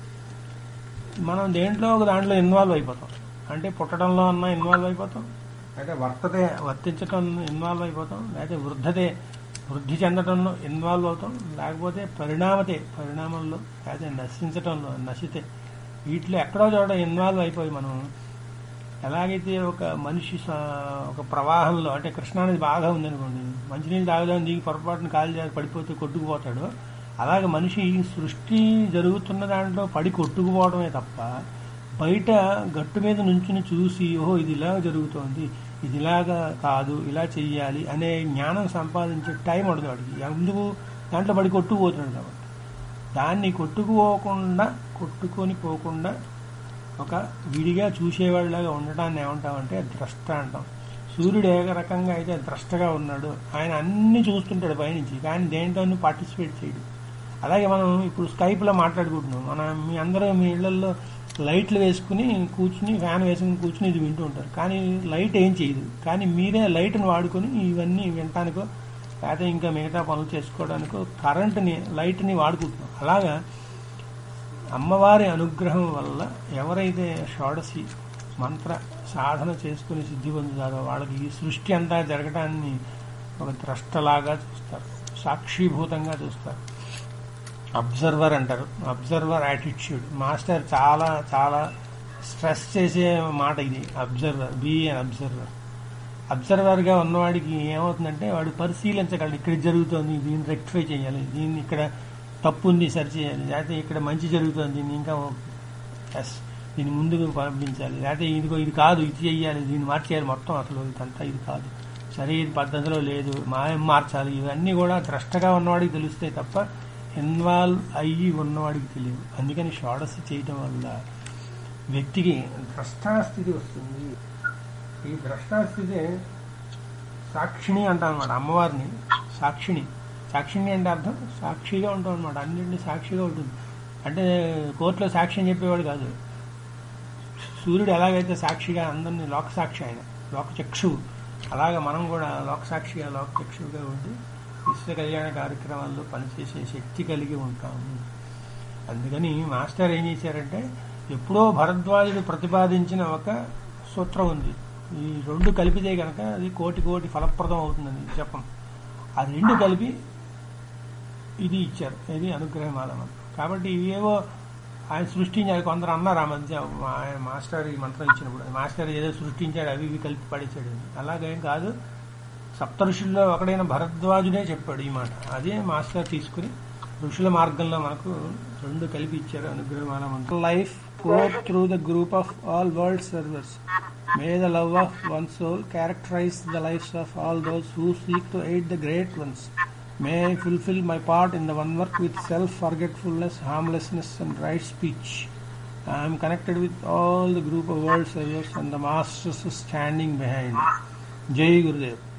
మనం దేంట్లో ఒక దాంట్లో ఇన్వాల్వ్ అయిపోతాం. అంటే పుట్టడంలో అన్నా ఇన్వాల్వ్ అయిపోతాం, అయితే వర్తించటం ఇన్వాల్వ్ అయిపోతాం, లేకపోతే వృద్ధి చెందటంలో ఇన్వాల్వ్ అవుతాం, లేకపోతే పరిణామంలో, లేకపోతే నశించటంలో నశితే, వీటిలో ఎక్కడో చోట ఇన్వాల్వ్ అయిపోయి మనం ఎలాగైతే ఒక మనిషి ఒక ప్రవాహంలో, అంటే కృష్ణానది బాగా ఉందనుకోండి, మంచినీళ్ళు తాగడానికి దిగి పొరపాటున కాలు జారి పడిపోతే కొట్టుకుపోతాడు. అలాగే మనిషి సృష్టి జరుగుతున్న దాంట్లో పడి కొట్టుకుపోవడమే తప్ప బయట గట్టు మీద నుంచుని చూసి ఓహో ఇది ఇలా జరుగుతోంది, ఇది ఇలాగా కాదు, ఇలా చెయ్యాలి అనే జ్ఞానం సంపాదించే టైం ఉండదు వాడికి. ఎందుకు? దాంట్లో పడి కొట్టుకుపోతున్నాడు కాబట్టి. దాన్ని కొట్టుకొని పోకుండా ఒక విడిగా చూసేవాళ్ళలాగా ఉండటాన్ని ఏమంటామంటే ద్రష్ట అంటాం. సూర్యుడు ఏ రకంగా అయితే ద్రష్టగా ఉన్నాడు, ఆయన అన్ని చూస్తుంటాడు పైనుంచి, కానీ దేంట్లోనూ పార్టిసిపేట్ చేయడు. అలాగే మనం ఇప్పుడు స్కైప్లో మాట్లాడుకుంటున్నాం, మీ అందరూ మీ ఇళ్లలో లైట్లు వేసుకుని కూర్చుని ఫ్యాన్ వేసుకుని కూర్చుని ఇది వింటూ ఉంటారు. కానీ లైట్ ఏం చేయదు. కానీ మీరే లైట్ని వాడుకొని ఇవన్నీ వినటానికో లేకపోతే ఇంకా మిగతా పనులు చేసుకోవడానికో కరెంటుని లైట్ని వాడుకుంటున్నాం. అలాగా అమ్మవారి అనుగ్రహం వల్ల ఎవరైతే షోడశి మంత్ర సాధన చేసుకుని సిద్ధి పొందుతారో వాళ్ళకి ఈ సృష్టి అంతా జరగడాన్ని ఒక ద్రష్టలాగా చూస్తారు, సాక్షిభూతంగా చూస్తారు. అబ్జర్వర్ అంటారు, అబ్జర్వర్ యాటిట్యూడ్. మాస్టర్ చాలా చాలా స్ట్రెస్ చేసే మాట ఇది, అబ్జర్వర్, బీ అన్ అబ్జర్వర్. అబ్జర్వర్గా ఉన్నవాడికి ఏమవుతుందంటే వాడు పరిశీలించగలడు, ఇక్కడ జరుగుతోంది దీన్ని రెక్టిఫై చేయాలి, దీన్ని ఇక్కడ తప్పు ఉంది సరి చేయాలి, లేకపోతే ఇక్కడ మంచి జరుగుతుంది దీన్ని ఇంకా దీన్ని ముందుకు పంపించాలి, లేకపోతే ఇదిగో ఇది కాదు ఇది చెయ్యాలి, దీన్ని మార్చేయాలి, మొత్తం అసలు ఇదంతా ఇది కాదు, సరే ఇది పద్ధతిలో లేదు, మాయం మార్చాలి. ఇవన్నీ కూడా ద్రష్టగా ఉన్నవాడికి తెలుస్తాయి తప్ప ఇన్వాల్వ్ అయ్యి ఉన్నవాడికి తెలియదు. అందుకని షోడశి చేయటం వల్ల వ్యక్తికి ద్రష్టాస్థితి వస్తుంది. ఈ ద్రష్టాస్థితి సాక్షిణి అంటాం అన్నమాట. అమ్మవారిని సాక్షిణి, సాక్షిణి అంటే అర్థం సాక్షిగా ఉంటాం అనమాట, అన్నింటినీ సాక్షిగా ఉంటుంది. అంటే కోర్టులో సాక్షి అని చెప్పేవాడు కాదు. సూర్యుడు ఎలాగైతే సాక్షిగా అందరినీ లోకసాక్షి, ఆయన లోకచక్షువు, అలాగా మనం కూడా లోకసాక్షిగా లోకచక్షువుగా ఉండి విశ్వ కళ్యాణ కార్యక్రమాల్లో పనిచేసే శక్తి కలిగి ఉంటాము. అందుకని మాస్టర్ ఏం చేశారంటే ఎప్పుడో భరద్వాజుడు ప్రతిపాదించిన ఒక సూత్రం ఉంది. ఈ రెండు కలిపితే కనుక అది కోటి కోటి ఫలప్రదం అవుతుందని జపం. ఆ రెండు కలిపి ఇది ఇచ్చారు, ఇది అనుగ్రహమాల మంత్రం. కాబట్టి ఇవేవో ఆయన సృష్టించాడు. కొందరు అన్నారు ఆ మధ్య ఆయన మాస్టర్ ఈ మంత్రం ఇచ్చినప్పుడు, మాస్టర్ ఏదో సృష్టించాడు అవి ఇవి కలిపి పడేసాడు. అలాగేం కాదు, సప్త ఋషుల్లో ఒకడైన భరద్వాజుడే చెప్పాడు ఈ మాట. అదే మాస్టర్ తీసుకుని ఋషుల మార్గంలో మనకు రెండు కలిపి ఇచ్చారు అనుగ్రహమాల మంత్రం. Life poured through the group of all world servers. May the love of one soul characterize the lives of all those who seek to aid the great ones. May I fulfill my part in the one work with self-forgetfulness, harmlessness and right speech. I am connected with all the group of world servers and the masters standing behind. Jai Gurudev.